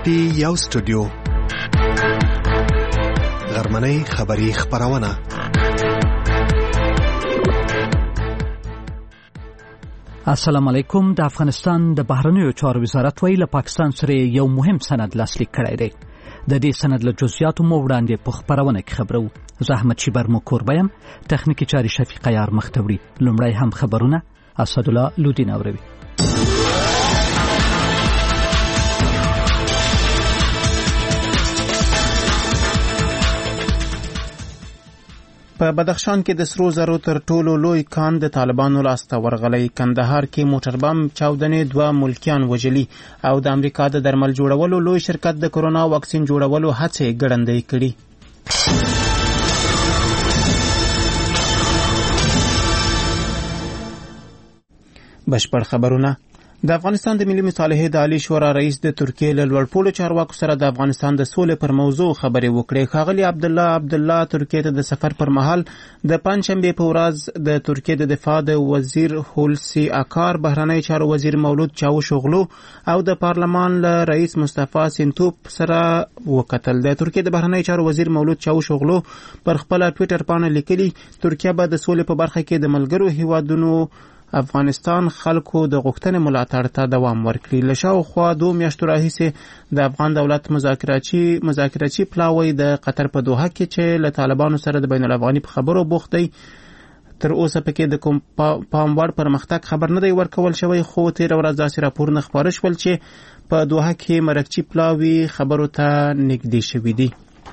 ټي یو سټوډیو غرمنۍ خبری خبرونه السلام علیکم. د افغانستان د بهرنیو چارو وزارت ویل پاکستان سره یو مهم سند لاسلیک کړی دی. د دې سند له جزئیاتو مو وړاندې په خبرونه کې خبرو. زحمت شیبر مو کوربیم تخنیکی چاري شفیق یار مختوری. لومړی هم خبرونه اسد الله لودین اوروي. په بدخشان کې د سرو زرو تر ټولو لوی کان د طالبانو لاسته ورغلی. کندهار کې موټر بم چاودنې 2 ملکیان وژلي او د امریکا د درمل جوړولو لوی شرکت د کرونا واکسین جوړولو هڅې ګړندۍ کړي. بشپړ خبرونه. د افغانستان د ملي مصالحې د عالی شورا رئیس د ترکیې له لوړپوړو چارواکو سره د افغانستان د سولې پر موضوع خبرې وکړې. ښاغلي عبدالله ترکیې ته د سفر پر مهال د پنځشنبې په ورځ د ترکیې د دفاع د وزیر هولسی اکار، بهرنی چارو وزیر مولود چاوشوغلو او د پارلمان له رئیس مصطفی سینتوپ سره وکتل. د ترکیې د بهرنی چارو وزیر مولود چاوشوغلو پر خپل ټویټر باندې لیکلي ترکیه به د سولې په برخه کې د ملګرو هیوادونو افغانستان خلکو د غوښتنې ملاتړ ته دوام ورکړي. له شاوخوا 2 میاشتو راهیسې د افغان دولت مذاکراتي پلاوی د قطر په دوحه کې چې له طالبانو سره د بین الافغاني په خبرو بوخت دی، تر اوسه پکې د کوم پام وړ پرمختګ خبر نه دی ورکول شوی. خو تیر ورځ داسې راپورونه خپاره شول چې په دوحه کې مرکچی پلاوی خبرو ته نږدې شوي دي.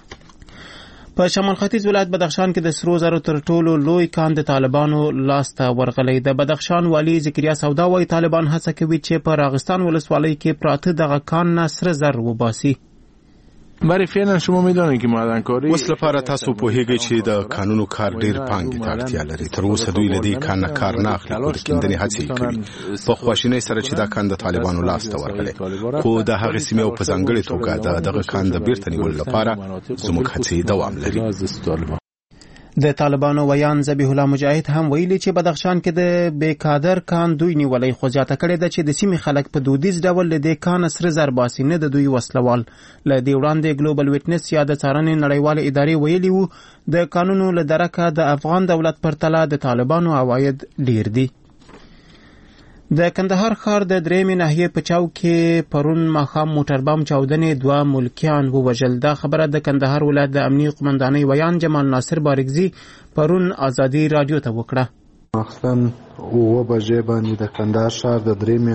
په شمال ختیځ ولایت بدخشان کې د سرو زرو تر ټولو لوی کان د طالبانو لاسته ورغلی. د بدخشان والی ذکریا سودا وايي طالبان هڅه کوي چې په راغستان ولسوالۍ کې پراته دغه کان نه سره زر وباسي. برای فعلا شما میدونید که معدنکاری اوس لپاره تاسو پوهیږئ چې د قانونو کار ډیر پانګې ته اړتیا لري. تر اوسه دوی له دې کان نه کار نه اخلي او د کیندنې هڅې کوي په خواشینۍ سره چې دا کان د طالبانو لاسته ورغلی. خو د هغې سیمې او په ځانګړې توګه دغه کان د بیرته نیولو لپاره زموږ هڅې دوام لري. د طالبانو ویان ذبیح الله مجاهد هم ویلي چې بدخشان کې د بیکادر کان دوی نیولای، خو زیاته کړې ده چې د سیمې خلک په دودیز ډول له دې کان سره زر باسي، نه د دوی وسلوال. له دې وړاندې ګلوبل ویټنس یا د څارنې نړیواله ادارې ویلي وو د قانونو له درکه د افغان دولت پرتله د طالبانو عواید ډیر دي. د کندهار ښار د 3 ناحیې په چاو کې پرون ماښام موټر بم چاودنې 2 ملکیان ووژل. دا خبره د کندهار ولایت د امنیه قومندانۍ ویان جمال ناصر بارګزي پرون ازادي رادیو ته وکړه. مخصوصا 9 بجې باندې د کندهار ښار د 3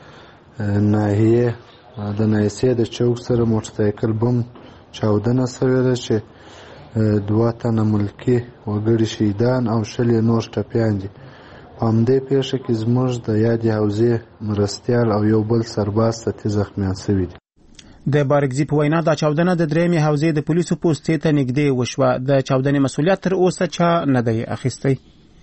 ناحیې د نایسې د چوک سره موټرسایکل بم چاودنه شوې ده چې 2 تنه ملکي وګړي شهیدان او 20 نور ټپیان دي. په همدې پیښه کې زموږ د یادې حوزې مرستیال او یو بل سرباز سطحي زخمیان شوي دي. د بارګزي په وینا دا چاودنه د 3 حوزې د پولیسو پوستې ته نږدې وشوه. د چاودنې مسؤلیت تر اوسه چا نه دی اخیستی.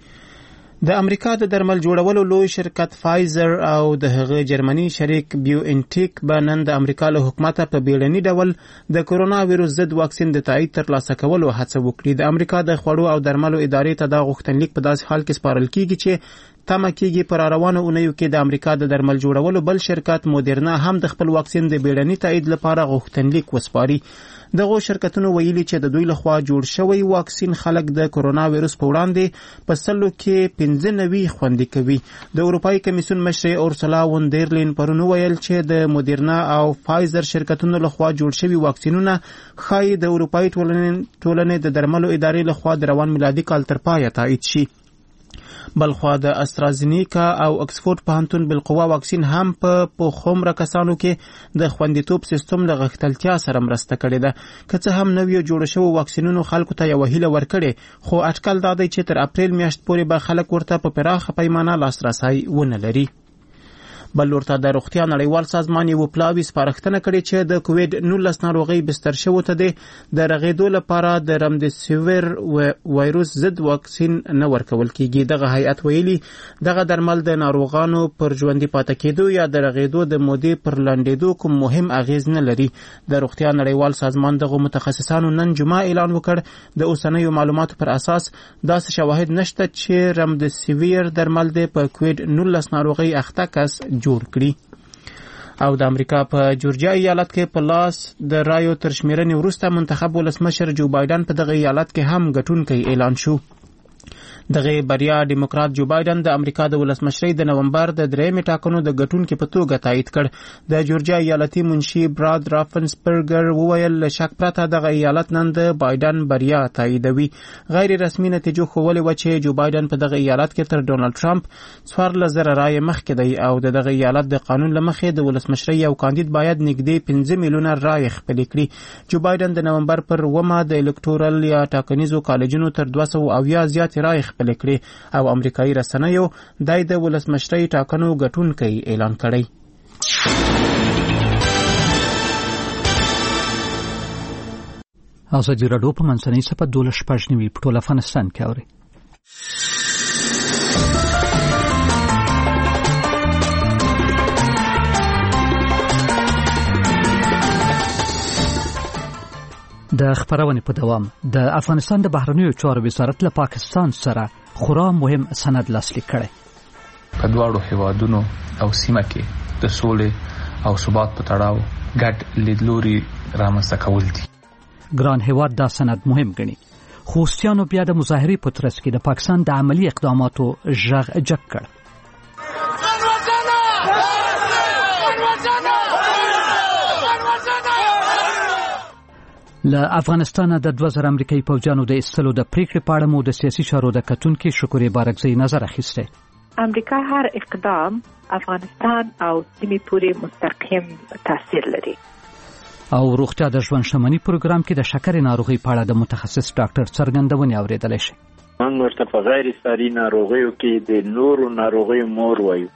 د امریکا د درمل جوړولو لوی شرکت فایزر او د هغه جرمني شریک بیو انټیک به نن د امریکا له حکومته په بیړني ډول د کرونا ویروس ضد واکسین د تایید ترلاسه کولو هڅه وکړي. د امریکا د خوړو او درملو ادارې ته دا غوښتنلیک په داسې حال کې سپارل کیږي چې تمه کیږي پر روانه اونیو کې د امریکا د درمل جوړولو بل شرکت مودرنا هم د خپل واکسین د بیړني تایید لپاره غوښتنلیک وسپاري. دغه شرکتونو ویلي چې د دوی لخوا جوړ شوی واکسین خلک د کرونا ویروس په وړاندې په سلو کې 95 خوندي کوي. د اروپאי کمیسیون مشر اورسولا وون دیر لین پرون ویل چې د مودرنا او فایزر شرکتونو لخوا جوړ شوی واکسینونه خای د اروپאי ټولنې د درملو ادارې لخوا د روان میلادي کال تر پایه تایید شي. بلخوا د استرازینیکا او اکسفورد پوهنتون بالقوه واکسین هم په پوخمره کسانو کې د خوندیتوب سیستم له غښتلتیا سره مرسته کړې ده. که څه هم نویو جوړ شوو واکسینونو خلکو ته یوه هیله ورکړې، خو اټکل دا دی چې تر اپریل میاشت پورې به خلک ورته په پراخه پیمانه لاسرسی ونه لري. بل ورته د روغتیا نړیوال سازمان یو پلاوی سپارښتنه کړې چې د کووید 19 ناروغي بستر شوو ته د رغېدو لپاره د رمدیسیویر وایروس ضد واکسین نه ورکول کیږي. دغه هیئت ویلي دغه درمل د ناروغانو پر ژوندي پاتې کېدو یا د رغېدو د مودې پر لنډېدو کوم مهم اغیز نه لري. د روغتیا نړیوال سازمان دغه متخصصانو نن جمعه اعلان وکړ د اوسنیو معلوماتو پر اساس داسې شواهد نشته چې رمدیسیویر درمل د په کووید 19 ناروغي اخته کس جوړ کړي. او د امریکا په جورجیا ایالت کې په لاس د رایو تر شمیرنې وروسته منتخب ولسمشر جو بایدن په دغه ایالت کې هم ګټونکی اعلان شو. دغه بریا ډیموکرات جو بایدن د امریکا د ولسمشرۍ د نومبر د 3 ټاکنو د ګټونکو په توګه تایید کړ. د جورجیا ایالتي منشي براد رافنسبرګر وویل شک پرته دغه ایالت نن د بایدن بریا تاییدوي. غیر رسمي نتیجو ښوولې و چې جو بایدن په دغه ایالت کې تر ډونالد ټرمپ 14,000 رایې مخکې دی او دغه ایالت د قانون له مخې د ولسمشرۍ یو کاندید باید نږدې 15 میلیونه رایې خپلې کړي. جو بایدن د نومبر پر 1 د الکتورل یا ټاکنیزو کالجونو تر 270 زیات رایې خپلې کړي او امریکایي رسنیو دای د ولسمشرۍ ټاکنو ګټونکی اعلان کړی. ازادي راډیو په منځنۍ سپه 12 په ټول افغانستان کې اوري. د خبرونې په دوام د افغانستان د بهرنیو چارو وزارت له پاکستان سره خورا مهم سند لاسلیک کړی. په دواړو هیوادونو او سیمه کې د سولې او ثبات په تړاو ګډ لیدلوري رامنځته کول دي. ګران هیواد دا سند مهم ګڼي. خوستیانو بیا د مظاهرې په ترڅ کې د پاکستان د عملی اقداماتو ژغ جګ کړ. له افغانستانه د 2000 امریکایي پوځیانو د ایستلو د پریکړې په اړه مو د سیاسي چارو د کتونکو شکرې بارکزی نظر اخیسته. امریکا هر اقدام افغانستان او سیمې پورې مستقیم تاثیر لري. او روغتیا د ژوند شمنی پروګرام کې د شکر ناروغي په اړه د متخصص ډاکټر څرګندونې اوریدل شي. من ورته په غیر ساري ناروغیو کې د نورو ناروغیو مور وایو.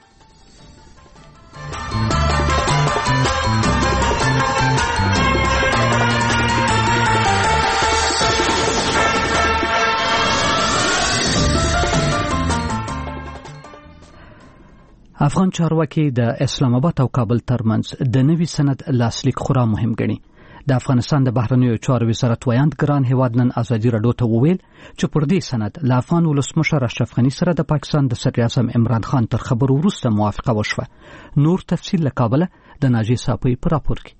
افغان چارواکي د اسلام آباد او کابل ترمنځ د نوي سند لاسلیک خورا مهم ګڼي. د افغانستان د بهرنیو چارو وزارت ویاند ګران هیواد نن ازادي راډیو ته وویل چې پر دې سند له افغان ولسمشر اشرف غني سره د پاکستان د صدر اعظم عمران خان تر خبرو وروسته موافقه وشوه. نور تفصیل له کابل د ناجی صاحب په راپور کې.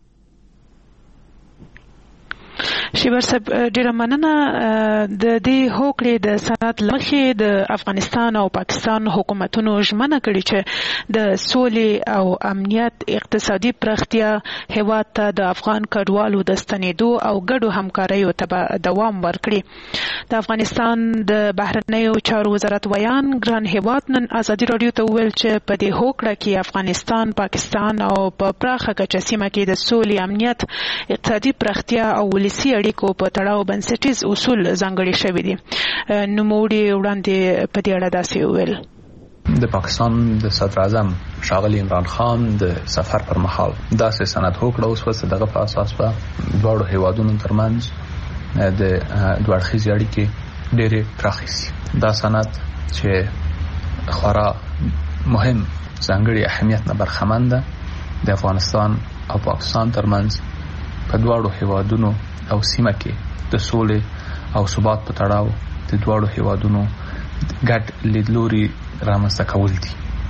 شیبر صاحب ډیره مننه. د دې هوکړې د سند لمخې د افغانستان او پاکستان حکومتونو ژمنه کړې چې د سولې او امنیت اقتصادي پراختیا هیواد ته د افغان کډوالو د ستنېدو او ګډو همکاریو ته دوام ورکړي. د افغانستان د بهرنیو چارو وزارت ویان ګران هیواد نن ازادي راډیو ته وویل چې په دې هوکړه کې افغانستان، پاکستان او په پراخه کچه سیمه کې د سولې، امنیت، اقتصادي پراختیا او ولسي اړیکو په تړاو بنسټیز اصول ځانګړي شوي دي. نوموړي وړاندې په دې اړه داسې وویل. د پاکستان د صدر اعظم ښاغلي عمران خان د سفر پر مهال داسې سند هوکړه وسوه چې دغه په اساس به دواړو هیوادونو ترمنځ د دوه اړخیزې اړیکې ډېرې پراخې شي. دا سند چې خورا مهم ځانګړي اهمیت نه برخمن ده د افغانستان او پاکستان ترمنځ په دواړو هیوادونو او سیمه کې د سولې او ثبات په تړاو د دواړو هیوادونو ګډ لیدلوري رامنځته کول دي.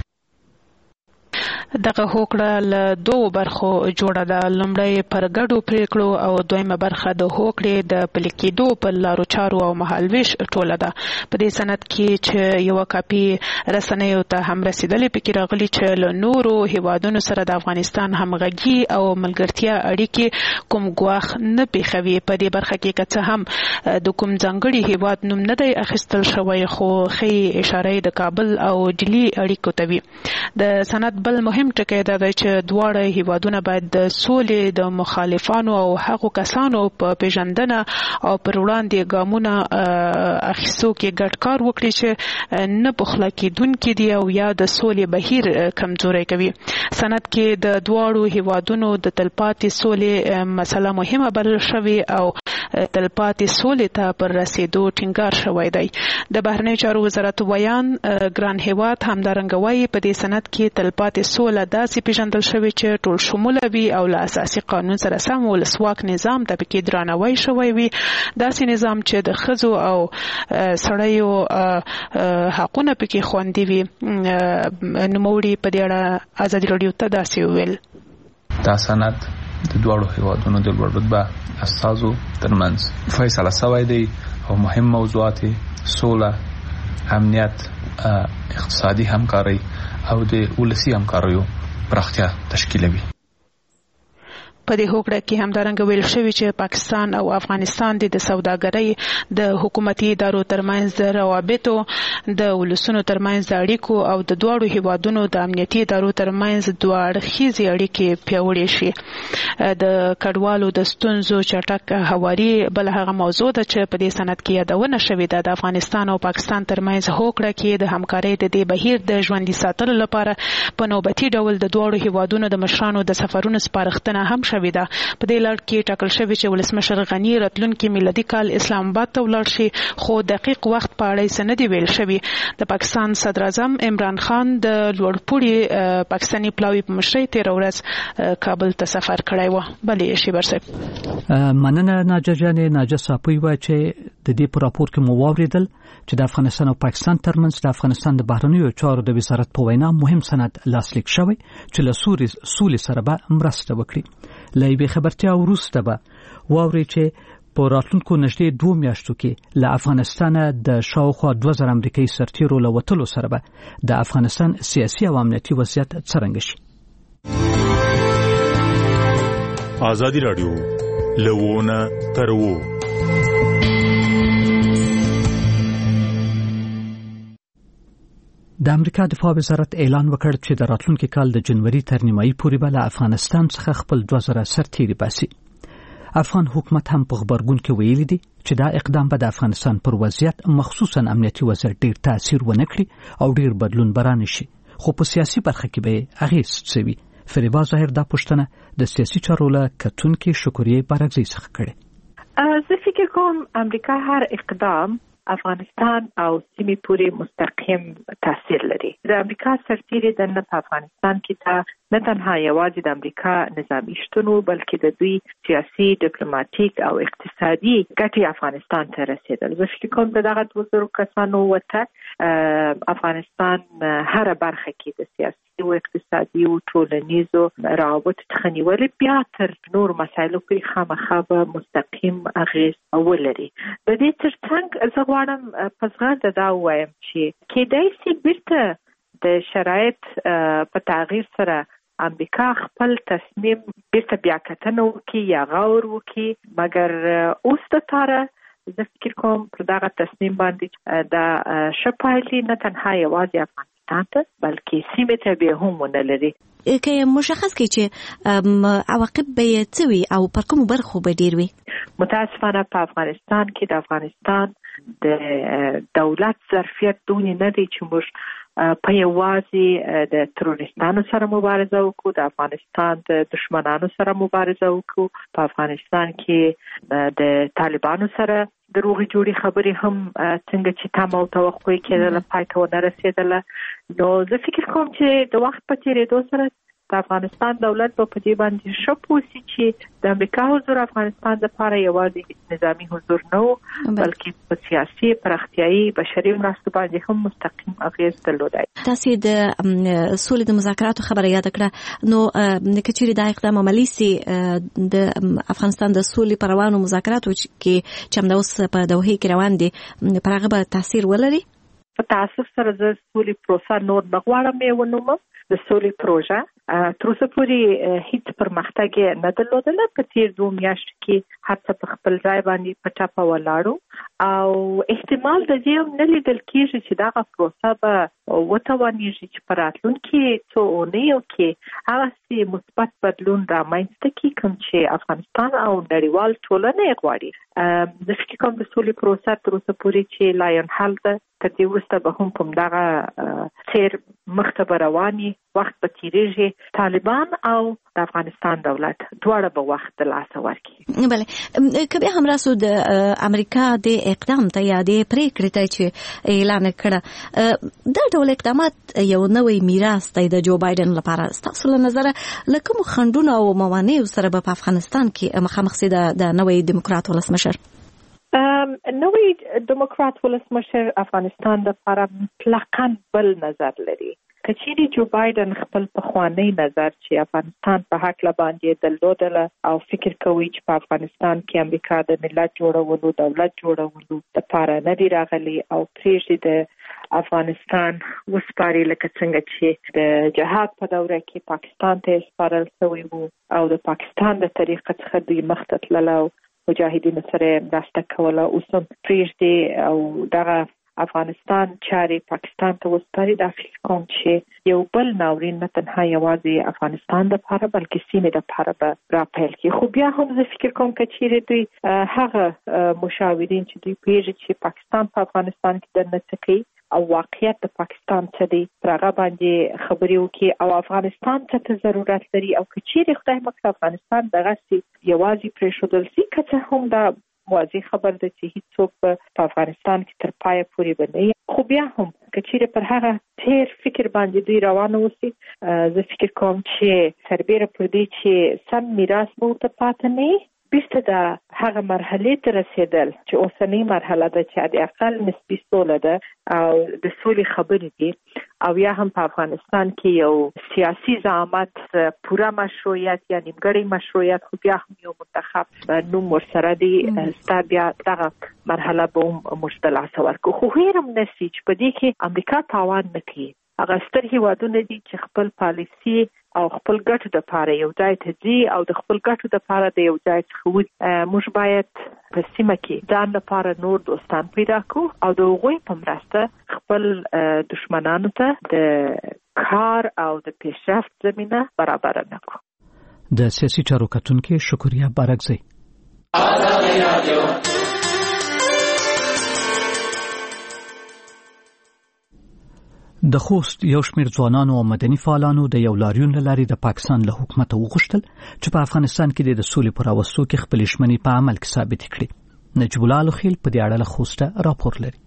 دغه هوکړه له دوه برخو جوړه ده. لومړی پر ګډو پریکړو او دویمه برخه د هوکړې د پلي کېدو په لارو چارو او مهالویش ټوله ده. په دې سند کې چې یوه کاپي رسنیو ته هم رسیدلې پکې راغلي چې له نورو هیوادونو سره د افغانستان همغږي او ملګرتیا اړیکې کوم ګواښ نه پېښوي. په دې برخه کې که څه هم د کوم ځانګړي هیواد نوم نه دی اخیستل شوی، خو ښې اشاره د کابل او ډیلي اړیکو ته وي. د سند بل مهم ټکی دا دی چې دواړه هیوادونه باید د سولې د مخالفانو او هغو کسانو په پیژندنه او پر وړاندې ګامونه اخیستو کې ګډ کار وکړي چې نه پخلا کېدونکي دي او یا د سولې بهیر کمزوری کوي. سند کې د دواړو هیوادونو د تلپاتې سولې مسله مهمه بلل شوې او تلپاتې سولې ته پر رسیدو ټینګار شوی دی. د بهرنیو چارو وزارت ویان ګران هیواد همدارنګه وایي په دې سند کې تلپاتې سوله داسې پیژندل شوی چې ټول شموله وي او له اساسي قانون سره سم ولسواک نظام ته پکې درناوی شوی وي. داسې نظام چې د ښځو او سړیو حقونه پکې خوندي وي. نوموړي په دې اړه ازادي راډیو ته داسې وویل. دا سند د دواړو هیوادونو د لوړ رتبه استازو ترمنځ فیصله شوی دی او مهم موضوعات سوله، امنیت، اقتصادي همکاري او د ولسي همکاریو پراختیا تشکیلوي. په دې هوکړه کې همدارنګه ویل شوی چې پاکستان او افغانستان د سوداګرۍ، د حکومتي ادارو ترمنځ د روابطو، د ولسونو ترمنځ د اړیکو او د دواړو هیوادونو د امنیتي ادارو ترمنځ دوه اړخیزې اړیکې پیاوړې شي. د کډوالو د ستونزو چټک هواري بل هغه موضوع ده چې په دې سند کې یادونه شوې ده. د افغانستان او پاکستان ترمنځ هوکړه کې د همکارۍ د دې بهیر د ژوندي ساتلو لپاره په نوبتي ډول د دواړو هیوادونو د مشرانو د سفرونو سپارښتنه هم شوې ده. په دې لړ کې ټاکل شوی چې ولسمشر غني راتلونکي میلادي کال اسلام آباد ته ولاړ شي، خو دقیق وخت په اړه یې نه دی ویل شوی. د پاکستان صدر اعظم عمران خان د لوړپوړي پاکستاني پلاوي په مشرۍ تېره ورځ کابل ته سفر کړی و. بلې شیبر صاحب مننه ناجه جانې. ناجه صاحب وایي چې د دې په راپور کې مو واوریدل چې د افغانستان او پاکستان ترمنځ د افغانستان د بهرنیو چارو د وزارت په وینا مهم سند لاسلیک شوی چې له سولې سره به مرسته وکړي. له یوې خبرتیا وروسته به واوري چې په راتلونکو نږدې 2 میاشتو کې له افغانستان د شاوخوا 2000 امریکایي سرتیرو له وتلو سره به د افغانستان سیاسي او امنیتي وضعیت څرنګه شي. ازادي رادیو لوونه ترو د امریکا دفاع وزارت اعلان وکړ چې د راتلونکي کال د جنوري تر نیمایي پورې به له افغانستان څخه خپل 2000 سرتیري باسي. افغان حکومت هم په خبرګون کې ویلي دي چې دا اقدام به د افغانستان پر وضعیت خصوصا امنیتي وضعیت ډیر تاثیر ونه کړي او ډیر بدلون برانه شي، خو په سیاسي برخه کې به اغیز شوي. فریبا ظاهر دا پوښتنه د سیاسي چارو له کتونکو شکریه بارګزی څخه کړې. زه فکر کوم امریکا هر اقدام افغانستان او سیمې پورې مستقیم تاثیر لري. د امریکا سرتیري د په افغانستان کې نه تنها یوازې د امریکا نظامی شتون بلکې د دوی سیاسي، ډیپلوماټیک او اقتصادي ګټې افغانستان ته رسیدل. زه فکر کوم دغه 200 کسانو وته افغانستان هر برخه کې د سیاسي او اقتصادي او ټولنیزو روابطو څخه نیولې بیا تر نور مسایلو پورې خامخا به مستقیم اغیز ولري. د دې ترڅنګ زه غواړم په زغرده دا ووایم چې کېدای شي بیرته د شرایط په تغییر سره امریکا خپل تصمیم بیرته بیا کتنه وکړي یا غور وکړي، مګر اوس د تاره زه فکر کوم پر دغه تصمیم باندې د شپایلی نه تنها یوازې افغانستان ته بلکې سیمې ته به هم ونه لري. که مشخص کړي چې عواقب به څه وي او پر کومو برخو به ډیر وي. متاسفانه په افغانستان کې د افغانستان د دولت ظرفیت دونې نه دی چې موږ په یوازې د تروریستانو سره مبارزه وکړو، د افغانستان د دشمنانو سره مبارزه وکړو، په افغانستان کې د طالبانو سره د روغې جوړې خبرې هم څنګه چې تمه او توقع کېدله پای ته ونه رسېدله. نو زه فکر کوم چې د وخت په تېرېدو سره د افغانستان دولت په دې باندې ښه پوه شي چې د امریکا حضور افغانستان لپاره یوازې نظامی حضور نه و بلکې په سیاسي، پراختیایي، بشري مرستو باندې هم مستقیم اغیز درلودی. تاسو د سولې د مذاکراتو خبره یاد کړه، نو که چیرې دا اقدام عملی سي د افغانستان د سولې پر روانو مذاکراتو چې هم اوس په دوحه کې روان دي پر هغه به تاثیر ولري؟ په تاسف سره د سولې پروسه نور بغواړم یې ونومم. د سولې پروژه تر اوسه پورې هیڅ پرمختګ نه درلودله. په تیر 2 میاشتو کې هڅه په خپل ځای باندې په ټاپه ولاړو او احتمال د دې هم نه لیدل کېږي چې دغه پروسه به وتوانېږي چې په راتلونکي څو اونیو کې هغسې مثبت بدلون رامنځته کړي کوم چې افغانستان او نړیوال ټولنه یې غواړي. زه فکر کوم د سولې پروسه تر اوسه پورې چې لا ینحل ده، تر دې وروسته به هم کوم دغه سیر مخته به رواني، وخت به تیریږي، طالبان او د افغانستان دولت دواړه به وخت د لاسه ورکړي. بله، که بیا هم راسو د امریکا د اقدام ته یا د پریکړې ته چې اعلان کړه، دا ډول اقدامات یو نوی میراث دی د جو بایدن لپاره. ستاسو له نظره له کومو خنډونو او موانعو سره به په افغانستان کې مخامخ سي د نوی دیموکرات ولسمشر؟ نوی دیموکرات ولسمشر افغانستان لپاره مطلقاً بل نظر لري. کچېرې جو بایدن خپل پخوانی نظر چې افغانستان په حق باندې درلودله او فکر کوي چې په افغانستان کې امریکا د ملت جوړولو دولت جوړولو لپاره نه دی راغلی او پرېږدي د افغانستان وسپاري لکه څنګه چې د جهاد په دوره کې پاکستان ته سپارل شوی وو او د پاکستان د طریقه څخه دوی مخته تلل او مجاهدینو سره مرسته کوله. اوس هم پرېږدي او دغه افغانستان چارې پاکستان ته وسپاري. دا فکر کوم چې یو بل ناورین نه تنها یوازې افغانستان دپاره بلکې سیمې دپاره به راپیل کړي. خو بیا هم زه فکر کوم که چیرې دوی هغه مشاورین چې دوی پوهېږي چې پاکستان په افغانستان کې دننه څه کوي او واقعیت د پاکستان څه دی پر هغه باندې خبرې وکړي او افغانستان څه ضرورت لري او که چیرې خدای مکړه افغانستان دغسې یوازې پرېښودل شي که څه هم دا واضح خبر ده چې هیڅوک په افغانستان کې تر پایه پورې به نه وي. خو بیا هم که چیرې پر هغه تیر فکر باندې دوی روانه اوسي زه فکر کوم چې سربیره پر دې چې سم میراث به ورته پاتې نه وي بیرته د هغه مرحلې ته رسېدل چې اوسنۍ مرحله ده چې د اقل نسبي سوله ده او د سولې خبرې دي او یا هم په افغانستان کې یو سیاسي زعامت پوره مشروعیت یا نیمګړی مشروعیت خو بیا هم یو منتخب نوم ورسره دی ستا بیا دغه مرحله به هم موږ د لاسه ورکړو. خو هېر هم نه سي چې په دې کې امریکا تاوان نه کوي. هغه ستر هیوادونه دي چې خپل پالیسي او خپل ګټو دپاره یو ځای ته ځي او د خپل ګټو دپاره د یو ځای څخه وځي. موږ باید په سیمه کې ځان لپاره نور دوستان پیدا کړو او د هغوی په مرسته خپل دشمنانو ته د کار او د پیشرفت زمینه برابره نه کړو. د سیاسي چارو کتونکي شکریا بارکزی. د خوست یو شمېر ځوانانو او مدني فعالانو د یو لاریون له لارې د پاکستان له حکومته وغوښتل چې په افغانستان کې د سولې په راوستو کې خپلې ژمنې په عمل کې ثابتې کړي. نجیب الله الخیل په دې اړه له خوسته راپور لري.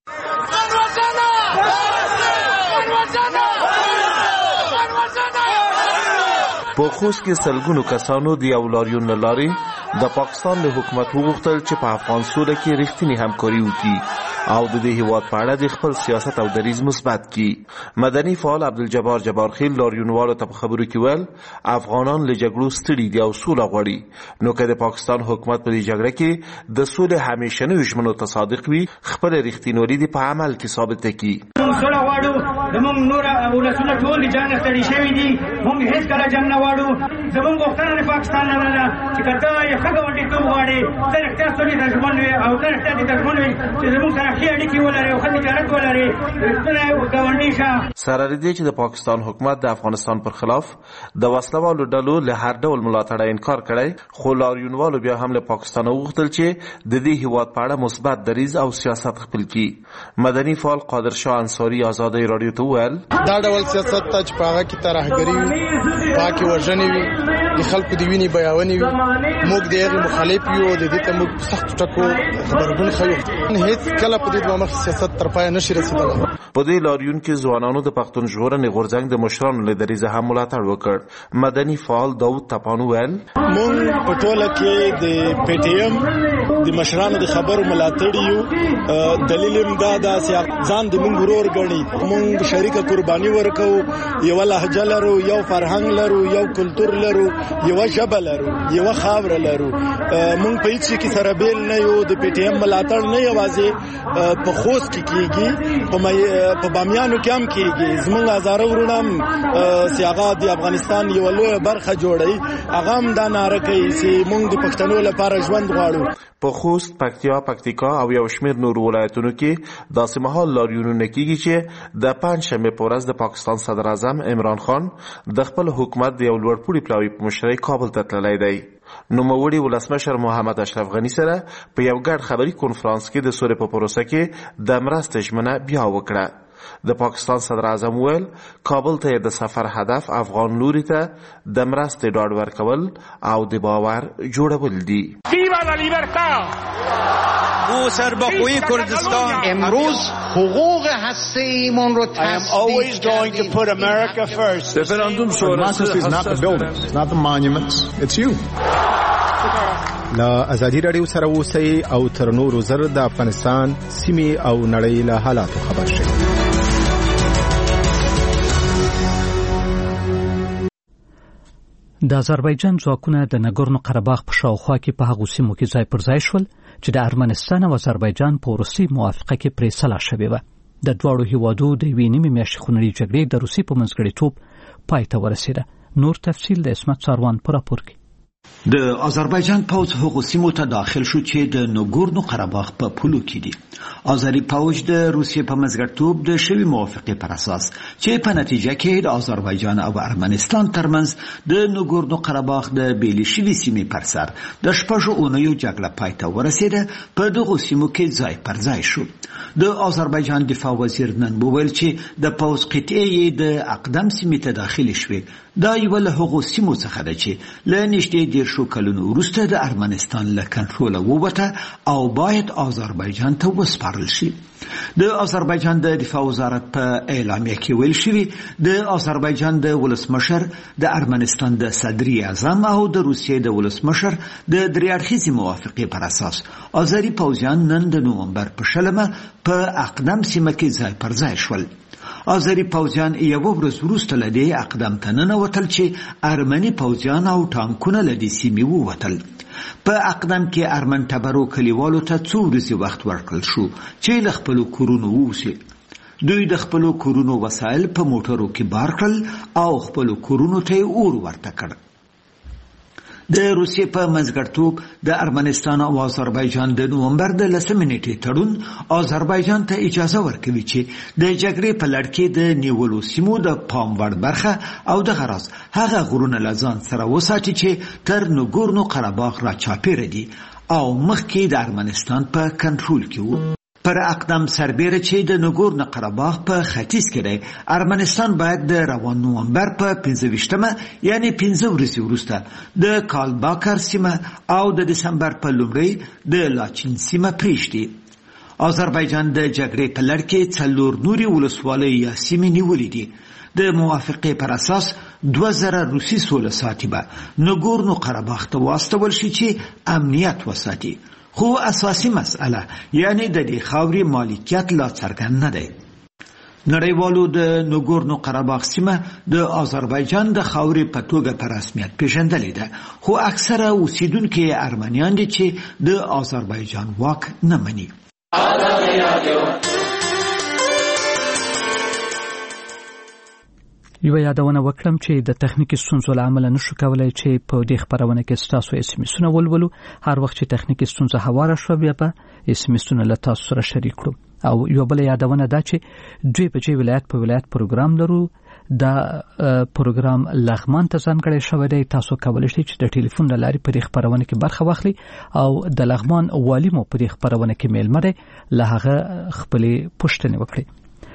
په خوست کې سلګونو کسانو د یو لاریون له لارې د پاکستان له حکومت وغوښتل چې په افغان سوله کې رښتینې همکاري وکړي او د دې هیواد په اړه د خپل سیاست او دریځ مثبت کړي. مدني فعال عبدالجبار جبارخیل لاریونوالو ته په خبرو کې ویل افغانان له جګړو ستړي دي او سوله غواړي، نو که د پاکستان حکومت په دې جګړه کې د سولې همیشنیو ژمنو ته صادق وي خپل رښتینولي دې په عمل کې ثابته کړي. سوله غواړو، زموږ نور ولسونه ټول جنګ ستړي شوي دي، موږ هیڅ کله جنګ نه غواړو. زموږ غوښتنه د پاکستان نه ده چې که ته یو ښه ګاونډیتوب غواړې، ته رښتیا سولې ته ژمن وې او ته رښتیا دې ته ژمن وې چې زموږ سره ښې اړیکې ولرې او ښه تجارت ولرې، رښتینی ګاونډي شه. سره له دې چې د پاکستان حکومت د افغانستان پر خلاف د وسلوالو ډلو له هر ډول ملاتړه انکار کړی، خو لاریونوالو بیا هم له پاکستان وغوښتل چې د دې هیواد په اړه مثبت دریځ او سیاست خپل کړي. مدني فعال قادر شاه انصاري آزادۍ راډیو ته وویل دا ډول سیاست ته چې په هغه کې ترهګري وي، پاکې وژنې وي، د خلکو د وینې بیاونې وي، موږ د هغې مخالف یو، د دې ته موږ په سختو ټکو غبرګون ښیو. هېڅ کله په دې دوه مخ سیاست تر پایه نشي رسېدلی. په دې لاریون کې ځوانانو د پښتون ژغورنې غورځنګ د مشرانو له دریځه هم ملاتړ وکړ. مدني فعال داود تپانو ویل موږ په ټوله کې د پی ټی ایم د مشرانو د خبرو ملاتړ یو. دلیل هم دا ده چې ځان د موږ ورور ګڼي، موږ شریکه قرباني ورکو، یو لهجه لرو، یو فرهنګ لرو، یو کلتور لرو، یو ژبه لرو، یو خاوره لرو. موږ په هیڅ کې سره بیل نه یو. د پی ټی ایم ملاتړ نه یوازې په خوست کې کیږي، په بامیانو کې هم کیږي. زموږ هزاره ورونه هم چې هغه د افغانستان یو لویه برخه جوړوي، هغه هم دا ناره کوي چې موږ د پښتنو لپاره ژوند غواړو. په خوست، پکتیا، پکتیکا او یو شمېر نور ولایتونو کې داسې مهال لاریونونه کیږي چې د پنجشنبې په ورځ د پاکستان صدر اعظم عمران خان د خپل حکومت د یو لوړپوړي پلاوي په مشرۍ کابل ته تللی دی. نوموړي ولسمشر محمد اشرف غني سره په یو ګډ خبري کنفرانس کې د سولې په پروسه کې د مرستې ژمنه بیا وکړه. د پاکستان صدر اعظم ویل کابل ته د سفر هدف افغان لوري ته د مرستې ډاډ ورکول او د باور جوړول دي. او سربخوی کردستان امروز حقوق هسته‌ایمون رو always going to put America first. Referendum sonrası is not the buildings, not the monuments, it's you. لا ازادي رادیو سره اوسئ او تر نورو زر د افغانستان سیمې او نړۍ له حالاتو خبر شئ. د آذربایجان ځواکونه د نګورنو قرهباغ په شاوخوا کې په هغو سیمو کې ځای پر ځای شول چې د ارمنستان او آذربایجان په وروستۍ موافقه کې پرې سلا شوې وه. د دواړو هیوادو د یوې نیمې میاشتې خونړۍ جګړې د روسیې په منځګړیتوب پای ته ورسېده. نور تفصیل د اسمت ساروان په راپور کې. د آذربایجان پوځ هغو سیمو ته داخل شو چې د نګورنو قرهباغ په پولو کې دي. آذری پوځ د روسیې په منځګړیتوب د شوې موافقې پر اساس چې په نتیجه کې د آذربایجان او ارمنستان ترمنځ د نګورنو قرهباغ د بیلې شوې سیمې پر سر د 6 اونیو جګړه پای ته ورسېده. په دغو سیمو کې ځای پر ځای شو. د آذربایجان دفاع وزیر نن وویل چې د پوځ قطعې د اقدم سیمې ته داخلي شوې. دا یو له هغو سیمو څخه ده چې له نږدې 10 کلونو وروسته د ارمنستان له کنټروله ووته او باید آذربایجان ته وسپارل شي. د آذربایجان د دفاع وزارت په اعلامیه کې ویل شوی د آذربایجان د ولسمشر د ارمنستان د صدر اعظم او د روسیې د ولسمشر د دریاړخیزې موافقې پر اساس آذری پوځیان نن د نومبر په 20 په اقدم سیمه کې ځای پر ځای شول. آذری پوځیان یو ورځ وروسته له دې اقدام ته ننوتل چې ارمني پوځیان او ټانکونه له دې سیمې ووتل. په اقدام کې ارمن ټبرو کلیوالو ته 2 ورځې وخت ورکړل شو چې له خپل کورونو ووځي. دوی د خپل کورونو وسایل په موټرو کې بار کړل او خپل کورونو ته اور ورته کړ. د روسیې په منځګړیتوب د ارمنستان او آذربایجان د نومبر د 10 نیټې تړون آذربایجان ته اجازه ورکوي چې د جګړې په لړ کې د نیولو سیمو د پام وړ برخه او د غراض هغه غرونه له ځان سره وساتي چې تر نګورنو قرهباغ را چاپېره دي او مخکې د ارمنستان په کنټرول کې وو. پر اقدام سربیره چې د نګورنو قرهباغ په ختیځ کې دی، ارمنستان باید د روان نومبر په 25 یعنی 15 ورځې وروسته د کالباکر سیمه او د دسمبر په لومړۍ د لاچین سیمه پریږدي. آذربایجان د جګړې په لړ کې 4 نورې ولسوالۍ یا سیمې نیولې دي. د موافقې پر اساس 2000 روسي سوله ساتي به نګورنو قرهباغ ته واستول شي چې امنیت وساتي. خو اساسي مسأله یعنی د دې خاورې مالکیت لا څرګند نه دی. نړیوالو د نګورنو قرهباغ سیمه د آذربایجان د خاورې په توګه په رسمیت پیژندلې ده، خو اکثره اوسیدونکي ارمنیان دي چې د آذربایجان واک نه مني. یو یادونه وکړم چې د تخنیکی ستونزو له امله نشو کولای چې په دې خبرونه کې تاسو SMS-ونه ولولو. هر وخت چې تخنیکی ستونزه هواره شوه بیا به SMS-ونه له تاسو سره شریک کړو. او یو بل یادونه ده چې دوی په ولایت په ولایت پروګرام لرو. دا پروګرام لغمان ته ځانګړی شوی دی. تاسو کولی شئ چې د ټلیفون له لارې په دې خبرونه کې برخه واخلئ او د لغمان والی مو په دې خبرونه کې میلمه دی، له هغه خپلې پوښتنې وکړئ.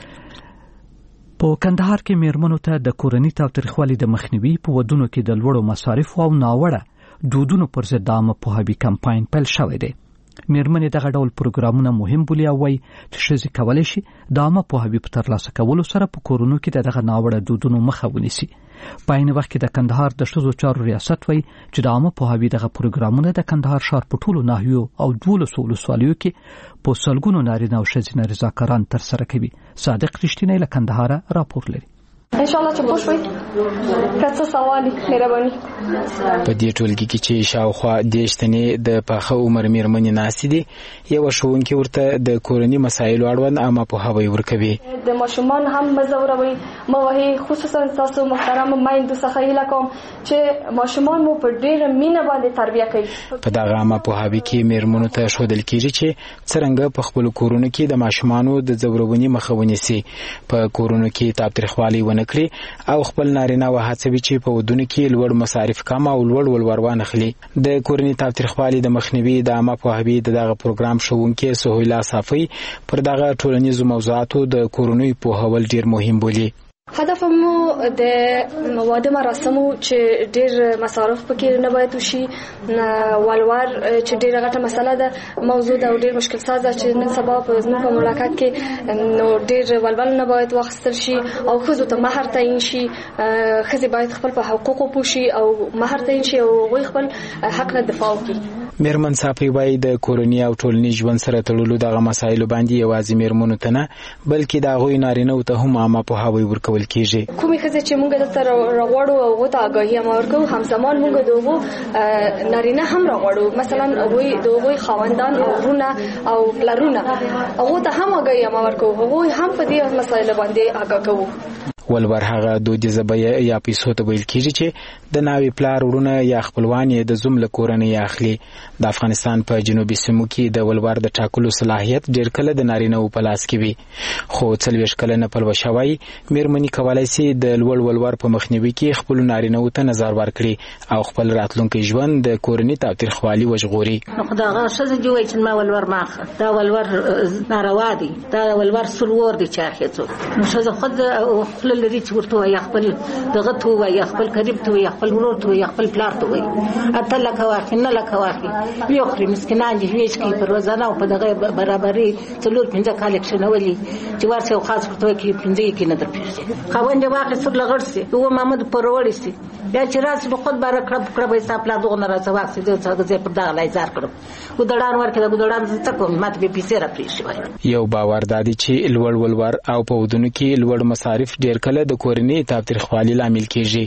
په کندهار کې میرمنو ته د کورنۍ تاوتریخوالي د مخنیوي په ودونو کې د لوړو مصارفو او ناوړه دودونو پر ضد عامه پوهاوي کمپاین پیل شوی دی. میرمنې دغه ډول پروګرامونه مهم بولي او وایي چې ښځې کولی شي د عامه پوهاوي په ترلاسه کولو سره په کورونو کې دغه ناوړه دودونو مخه ونیسي. په عین وخت کې د کندهار د ښځو چارو ریاست وایي چې د عامه پوهاوي دغه پروګرامونه د کندهار ښار په ټولو ناحیو او 12 ولسوالیو کې په سلګونو نارینه او ښځینه رضاکاران ترسره کوي. صادق رښتینی له کندهاره راپور لري. ان شاء الله چې پوښوي کڅ سوالي مهرباني. په دې ټولګي کې چې شاوخوا 10 تنې د پاخه عمر میرمنې ناستې دي، یو ښوونکی ورته د کورنۍ مسایلو اړوند عامه پوهاوی ورکوي. د ماشومان هم مزوروي موهي خصوصا تاسو محترم مایندو څخه هیله کوم چې ماشومان مو په ډېر مینه باندې تربیه کوي. په دغه عامه پوهاوی کې میرمنو ته ښودل کیږي چې څرنګه په خپل کورونو کې د ماشومانو د ځورونې مخه ونیسي، په کورونو کې تاوتریخوالي نکړي او خپل نارینه و هڅوي چې په ودونو کې لوړ مصارف کم او لوړ ولوروان اخلي. د کورنۍ تاوتریخوالي د مخنیوي د عامه پوهاوي دغه پروګرام ښوونکي سهیلا صافی پر دغه ټولنیزو موضوعاتو د کورنۍ پوهاول ډیر مهم بولي. هدف مو د واده مراسمو چې ډیر مصارف پکې نه باید وشي، ولور چې ډیر غټه مسله ده، موضوع ده او ډیر مشکل سازه چې نن سبا په زموږ په مملکت کې نو ډیر ولول نه باید واخیستل شي او ښځو ته مهر تعیین شي. ښځې باید خپل په حقوقو پوه شي او مهر تعیین شي او هغوی خپل حق نه دفاع وکړي. میرمن صافي وايي د کورنۍ او ټولنیز ژوند سره تړلو دغه مسایلو باندې یوازې میرمنو ته نه بلکې د هغوی نارینه‌و ته هم عامه پوهاوی ورکول کیږي. کومې ښځې چې موږ دلته راغواړو او هغو ته آګاهي هم ورکوو، همزمان موږ د هغو نارینه هم راغواړو، مثلا هغوی د هغوی خاوندان او ورونه او پلرونه هغو ته هم آګاهي هم ورکوو، هغوی هم په دې مسایلو باندې آګاه کوو. ولور هغه دودیزه بیه یا پیسو ته ویل کیږي چې د ناوې پلار ورونه یا خپلوان یې د زوم له کورنۍ اخلي. د افغانستان په جنوبي سیمو کې د ولور د ټاکلو صلاحیت ډېر کله د نارینه‌و په لاس کې وي، خو 40 کلنه پلوشه وايي میرمنې کولی شي د لوړ ولور په مخنیوي کې خپلو نارینه‌و ته نظر ورکړي او خپل راتلونکی ژوند د کورنۍ تاوتریخوالي وژغوري. نو خدای ښځه جوړي چې ما ولور ماخه دا ولور ناروا دي، دا ولور سرور دي چې اخیڅو. نو ښځه خود لري چې ورته یا خپل دغه ته یا خپل قریب ته یا خپل ورور ته یا خپل پلار ته وي اته لکه واخی نه لکه واخی یو خري مسکینان دي هیڅ کی پر روزانه او په دغه برابرۍ څلور پنځه کالکشنولي چې ورسې او خاص ورته کې پنځه کې نه درپېږي خوند واخی سر لغړسي او محمد پروري سي یا چې راځي په خود بار کړب به حساب لا دغه نه راځي واخی د څه په دغه لای زار کړو و دړان ورکه د ګډان څه کوم ماته به پیسې را پریښي. یو باور دادی چې لوړ ولور او په ودونو کې لوړ مصارف ډېر کله د کورنۍ تاوتریخوالي لامل کیږي.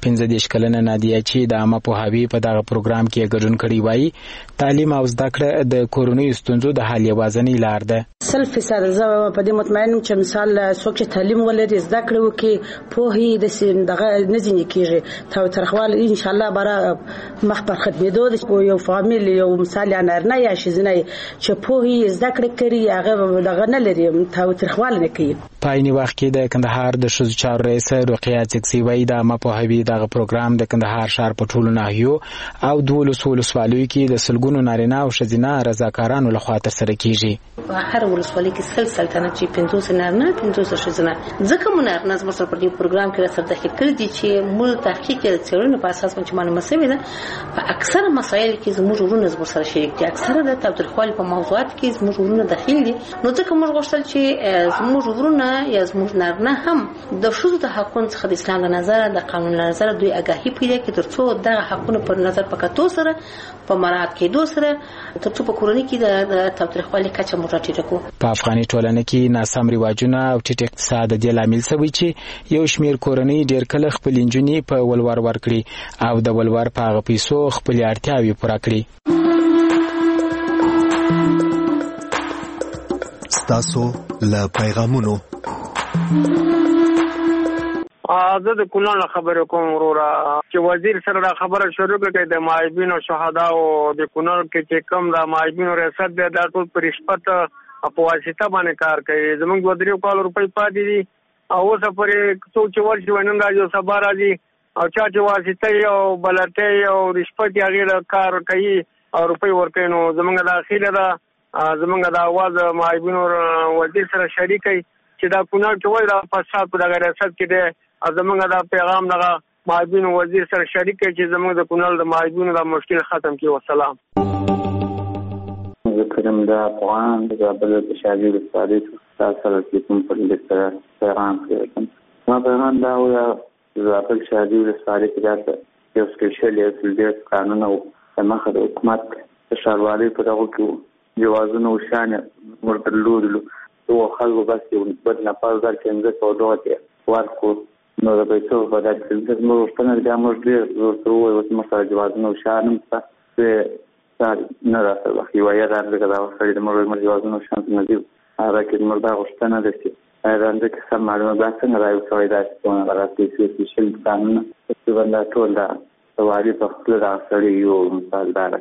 15 کلنه نادیه چې د عامه پوهاوي په دغه پروګرام کې ګډون کړی وایي تعلیم او زده کړه د کورنۍ ستونزو د حل یوازینۍ لار ده. 100% زه په دې مطمئنم چې مثال څوک چې تعلیم ولري زده کړه وکړي پوهې د دغه نزنې کیږي تاوتریخوالي ان شاء الله برا مخ پر خدمتو یو فامیل یو مثال یا نارینه یا ښځینه چې پوهې زده کړه کوي هغه دغه نه لري تاوتریخوالي نه کوي. په عین وخت کې د کندهار د ښځو چارو رئیس رقیه چکسي وایي د عامه پوهاوي دغه پروګرام د کندهار ښار په ټولو ناحیو او 12 ولسوالیو کې د سلګونو نارینه او ښځینه رضاکارانو لخوا ترسره کیږي. هر ولسوالۍ کې سلسله چې 50 نارینه 50 ښځینه ځکه مونږ نارینه زموږ سره په دې پروګرام کې سره داخل کړی دي چې موږ تحقیق د څېړنې په اساس باندې معلومه شوې ده په اکثره مسایل کې زموږ ورونه زموږ سره شریک دي، اکثره د تاوتریخوالي په موضوعات کې زموږ ورونه داخل دي. نو ځکه موږ غوښتل چې زموږ ورونه یا زموږ نارینه هم د ښځو د حقونو څخه د اسلام له نظره د قانون له نظره دوی آگاهي پیدا کړي ترڅو دغه حقونه پر نظر پکاتو سره په مراعات کېدو سره ترڅو په کورنۍ کې د تاوتریخوالي کچه موږ راټیټه کړو. په افغاني ټولنه کې ناسم رواجونه او ټیټ اقتصاد د لامل شوی چې یو شمیر کورنۍ ډېر کله خپل انجونې په ولور ورکړي او د ولور په هغه پیسو خپل اړتیاوې پوره کړي. ستاسو له پیغامونو زه د کونړ خبرې کوم وروره چې وزیر سره دا خبره شروع کړې د معیبین او شهدا او د کونړ کې چې کم د معیبین ریاست دی دا ټول پر رشوت په واسطه باندې کار کوي. زموږ 2-3 کال روپۍ پاتې دي او اوس پرې څوک چې ورشي نن راځي او سبا راځي او چا چې واسطه او بلته او رشوت یې هغه کار کوي او روپۍ ورکوي. نو زموږ د اخیره دا زموږ د اواز معیبین وزیر سره شریکي چې دا کونړ کې وای دا فساد په دغه ریاست کې دی. زموږ دا پیغام دغه معیبین وزیر سره شریک چې زموږ د کونړ د معیبین دا مشکل ختم کړي. والسلام. کریم دا افغان د بل د شاګرد استادې سره چې کوم په دې سره پیغام کړم ما پیغام دا ویا د خپل شاګرد استادې کې دا یو سپیشل یو قانون او مخه د حکومت د شاروالۍ په دغه کې جوازونه او شان مرتلودلو او خلکو بس یو بد نه پاز در کې څنګه توډوته ورکو نو د پیسو په دغه کې نو څنګه د امر ډیر ورته وایي مسله جوازونه او شان څه نه راځي واخی وایي راځي دا وسړي د مور جوازونه شان نه دی هغه کې موږ دا غوښتنه ده چې راځي چې سم معلومه ده څنګه راځي دا چې راځي چې شل قانون چې ولدا ټول دا سوالي په خپل راځي یو مثال دارک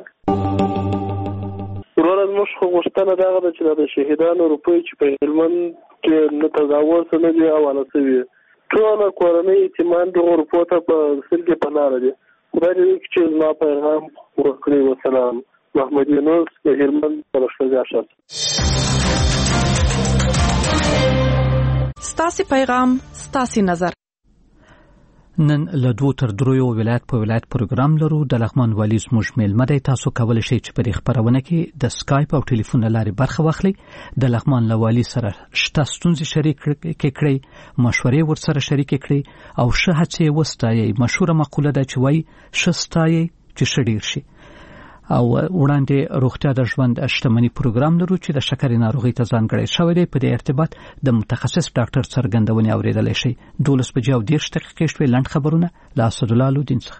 ورته موږ غوښتنه ده چې د شهیدانو روپۍ چې په هلمند کې نه تجاوز نه دی حواله شوی ټول کورنۍ اعتماد د ورپوته په سلګي په لار دي. خدای دې چې ما پیغام ورکړي. والسلام. محمد یونس د هلمند پرشتګا شت. ستاسي پیغام ستاسي نظر. نن له 2 تر 3 ولایت په ولایت پروګرام لرو. د لغمان والی زموږ میلمه دی. تاسو کولی شئ چې په دې خبرونه کې د سکایپ او ټلیفون لارې برخه واخلئ. د لغمان له والی سره شته ستونزې شریک کړئ، مشورې ورسره شریک کړئ او ښه هڅې وستایئ. مشهوره مقوله ده چې وایي ښه ستایئ چې ښه ډیر شي. او وړاندې روغتیا د ژوند شتمنۍ پروګرام لرو چې د شکرې ناروغۍ ته ځانګړی شوی دی. په دې ارتباط د متخصص ډاکټر څرګندونې اوریدلی شئ. 12:30 شوې لنډ خبرونه له اسدالله الدین څخه.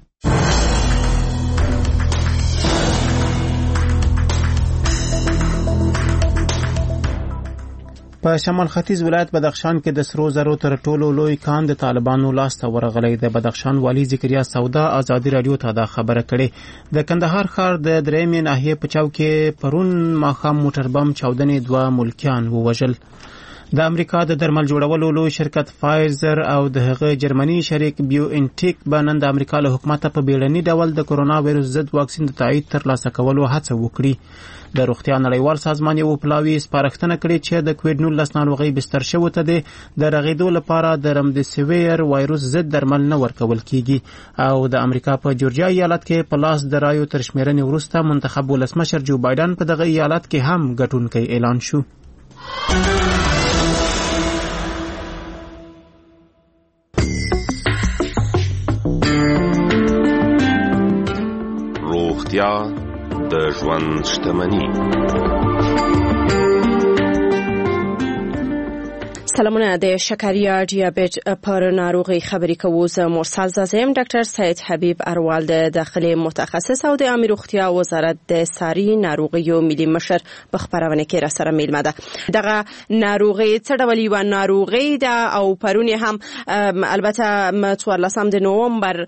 په شمال ختیځ ولایت بدخشان کې د سرو زرو تر ټولو لوی کان د طالبانو لاس ته ورغلی. د بدخشان والی ذکریا سودا ازادي رادیو ته دا خبره کړې. د کندهار ښار د درېمې ناحیې په چاو کې پرون ماښام موټر بم چاودنې 2 ملکیان ووژل. د امریکا د درمل جوړولو لوی شرکت فایزر او د هغه جرمني شریک بیو انټیک باندې د امریکا له حکومت په بیړني ډول د کرونا وایرس ضد واکسین د تایید ترلاسه کولو هڅه وکړي. د روغتیا نړیوال سازمان یو پلاوی سپارښتنه کړې چې د کووډ-19 ناروغي بستر شوی ته د رغیدو لپاره د رمدیسیویر وایرس ضد درمل نه ورکول کیږي. او د امریکا په جورجیا ایالت کې په لاس د رایو تر شمیرنې وروسته منتخب ولسمشر جو بایدن په دغه ایالت کې هم ګټونکی اعلان شو. روغتیا د ژوند شتمني. سلامونه. د شکریا دیابت پر ناروغي خبرې کوو. زه مرسل زازم. ډاکټر سید حبیب اروال د داخلي متخصص او د عامه روغتیا وزارت د ساري ناروغیو ملي مشر په خبرونه کې را سره میلمه ده. دغه ناروغي څه ډول یو ناروغي ده او پرونی هم البته 14 د نومبر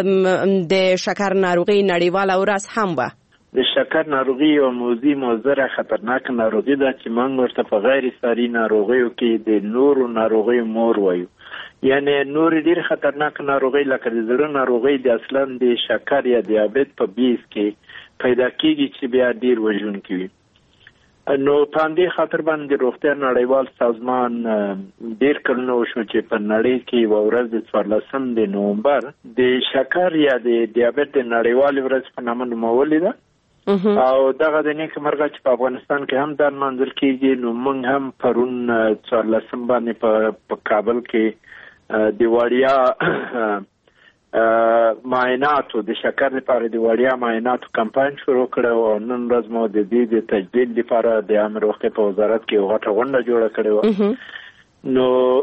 د شکر ناروغي نړیواله ورځ هم و. د شکر ناروغي یو موزره خطرناک ناروغي ده چې موږ ورته په غیر ساري ناروغیو کې د نورو ناروغیو مور وایو. یعنی نور ډیر خطرناک ناروغي لکه د زړه ناروغي د اصلا د شکر یا دیابت په بیس کې پیدا کیږي چې بیا ډیر وژونکي وي. نو پاندې خاطر باندې روغتیا نړیوال سازمان ډیر کلونه وشو چې په نړۍ کې ورځ د 14 د نومبر د شکر یا د دیابت نړیوال ورځ په نامه نومولې ده. او دغه د نیک مرغه چې په افغانستان کې هم د منځل کېږي. نو موږ هم پرون 14 باندې په کابل کې د وړیا معایناتو د شکر لپاره د وړیا معایناتو کمپاین شروع کړو. او نن ورځ مو د دې د تجدید لپاره د عامه روغتیا په وزارت کې یو غټه غونډه جوړه کړې وه. نو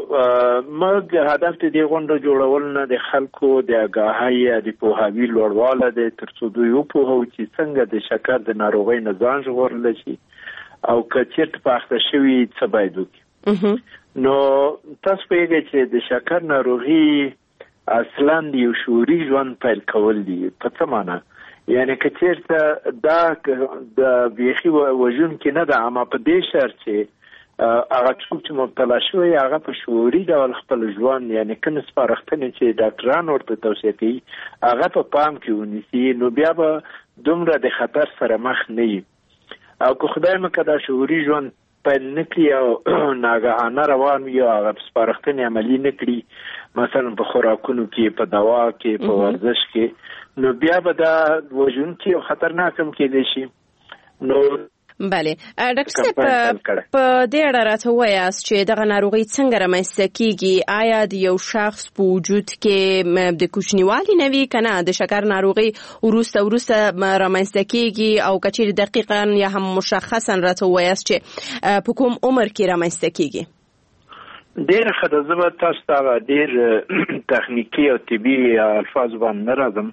موږ هدف دې غونډه جوړول نه د خلکو د آگاهۍ د پوهاوي لوړواله د ترڅو دوی وپوهو چې څنګه د شکر د ناروغۍ نه ځان ژغورلی شي او که چېرته په اخته شوي څه باید وکړي. نو تاسو پوهېږئ چې د شکر ناروغي اصلا د یو شعوري ژوند پیل کول دي. په څه معنی؟ یعنی که چېرته دا د بیخي وژونکي نه ده، اما په دې شرط چې هغه څوک چې مبتلا شوی هغه په شعوري ډول خپل ژوند یعنی کوم سپارښتنې چې ډاکټران ورته توصیه کوي هغه په پام کې ونیسي، نو بیا به دومره د خطر سره مخ نه وي. او که خدای مکړه دا شعوري ژوند پیل نه کړي او ناګهانه روان وي او هغه سپارښتنې عملي نه کړي، مثلا په خوراکونو کې، په دوا کې، په ورزش کې، نو بیا به دا وژونکي او خطرناک هم کېدی شي. نو بله ډاکټر صاحب په دې اړه راته وایاست چې دغه ناروغي څنګه رامنځته کیږي؟ آیا د یو شخص په وجود کې د کوچنیوالي نه وي که نه د شکر ناروغي وروسته رامنځته کیږي؟ او که چیرې دقیقا یا هم مشخصا راته وایاست چې په کوم عمر کې رامنځته کیږي؟ ډېره ښه ده. زه به تاسو ته ډېر تخنیکي او طبي الفاظ باندې نه راځم،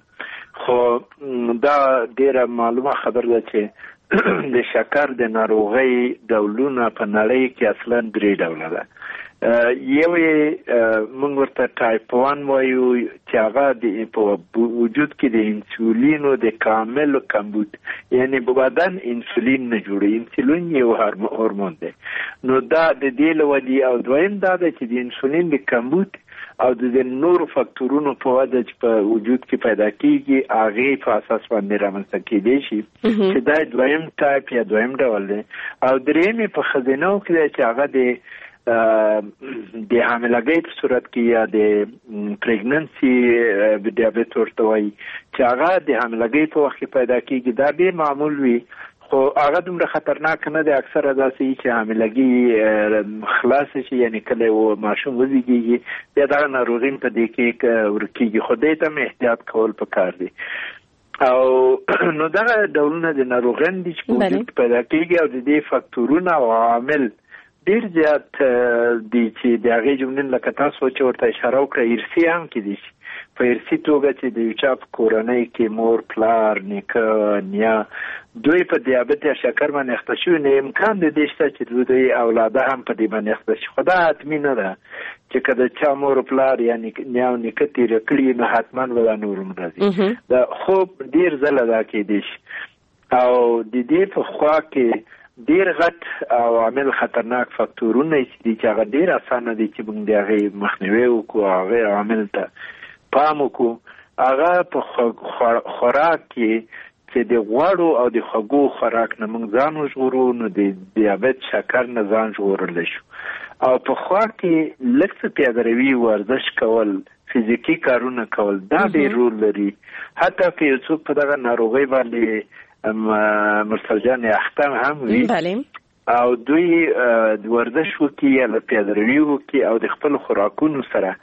خو دا ډېره معلومه خبر ده چې د شکر د ناروغۍ ډولونه په نړۍ کې اصلا 3 ډوله ده. یو موږ ورته ټایپ 1 وایو چې هغه په وجود کې د انسولینو د کامل کمبود، یعنی په بدن انسولین نه جوړي. انسولین یو هورمون دی، نو دا د دې له ودی. او دویم دا ده چې د انسولین د کمبود او د نورو فاکتورونو په وجه چې په وجود کې پیدا کیږي هغه په اساس باندې رامنځته کېدی شي چې دا دویم ټایپ یا دویم ډول دی. او درېیم په خزینو کې چې هغه د حاملګۍ په صورت کې یا د پریګننسي دیابت ورته وایي چې هغه د حاملګۍ په وخت کې پیدا کیږي. دا به معمول وي خو هغه دومره خطرناک نه دی. اکثره داسې چې حاملګي خلاص شي، یعنی کله و ماشوم وزیږي بیا دغه ناروغي په دې کې ورکیږي. خو دې ته احتیاط کول پکار دی. او نو دا ډولونه د ناروغان دي چې وجود پیدا کیږي او د دې فاکتورونه او عوامل ډیر زیات دي چې د هغې جملې لکه تاسو چې ورته اشاره وکړه ارثي هم کیدی شي په ارثي توګه چې د یو چا په کورنۍ کې مور پلار نیکه نیا دوی په دیابت یا شکر باندې اخته شوي نو امکان د دې شته چې دوی اولاده هم په دې باندې اخته شي خو دا حتمي نه ده چې که د چا مور پلار یا نیا او نیکه تېره کړي نو حتما به دا نور هم راځي دا خوب ډېر ځله دا کیدی شي او د دې په خوا کې ډیر غټ او عامل خطرناک فاکتورونه چې هغه ډیر اسانه دي چې موږ د هغې مخنیوی وکړو هغې عامل ته پام وکړو هغه په خوراک کې چې د غوړو او د خوږو خوراک نه موږ ځان وژغورو نو د دیابت شکر نه ځان ژغورلی شو او په خوا کې لږ څه پیادهروي ورزش کول فزیکي کارونه کول دا ډېر رول لري حتی که یو څوک په دغه ناروغۍ باندې مرسلجان اخته هم وي او دوی ورزش وکړي یا پیادهروي وکړي او د خپل خوراکونو سره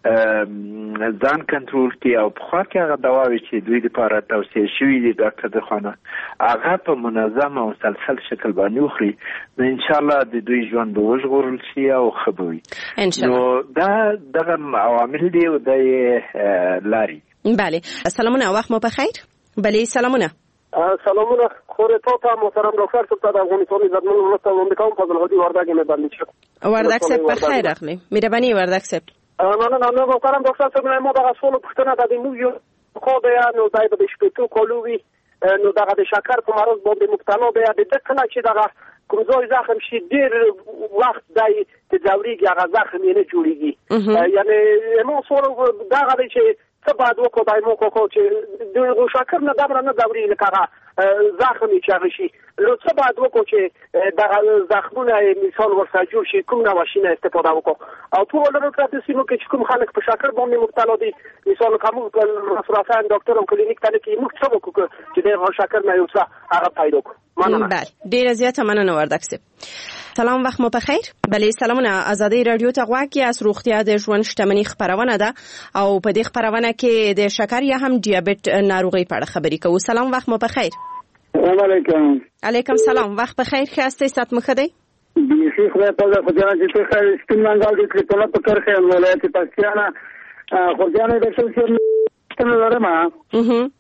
ځان کنټرول کړي او په خوا کې هغه دواوې چې دوی دپاره توصیه شوي دي ډاکټر د خوا نه هغه په منظم او مسلسل شکل باندې وخوري نو انشاءالله د دوی ژوند به وژغورل شي او ښه به وي نو دا دغه عوامل دي او دا یې لارې بله سلامونه وخت مو بخیر بله سلامونه سلامونه خور تا محترم دکتر صاحب تا افغانستان عزتمن ولسته امریکا فضل الهادي وردک می بندی شد وردک صاحب بخیر اخلي مهرباني وردک صاحب مننه محترم دکتر صاحب ما دغه سوال پوښتنه د نو خو بیا نو دای په شپږ کولو وی نو دغه د شکر په مرض باندې مبتلا دی د کله چې دغه کومزوی زخم شي ډیر وخت دای تجاوریږي هغه زخم یې نه جوړیږي یعنی نو سوال دغه چې څه باید وکړو دای مو کو چې د شکر نه دبره نه دوري لکه زخم یې چاغ شي نو څه باید وکړو چې دغه زخمونه مثال ورسره جوړ شي کوم نوع شي نه استفاده وکړو او ټول ورته سیمو کې کوم خلک په شکر باندې مبتلا دي مثال کوم رافان ډاکټر او کلینیک ته کې موږ څه وکړو چې د شکر نه یو څه هغه پیدا کړو بله ډیره زیاته مننه وردک صاحب سلام وخت مو بخیر بله سلامونه ازادي رادیو ته غواړم چې از روغتیا د ژوند شتمنۍ خبرونه ده او په دې خبرونه کې د شکر یا هم دیابت ناروغي په اړه خبرې کوو سلام وخت مو بخیر السلام علیکم علیکم سلام وخت بخیر خسته ست مخدی بیخي خدای په خدای چې ته سپین منګال د کلیپونه په کرخه ولایت پاکستان خو ځانې د څه څه لرم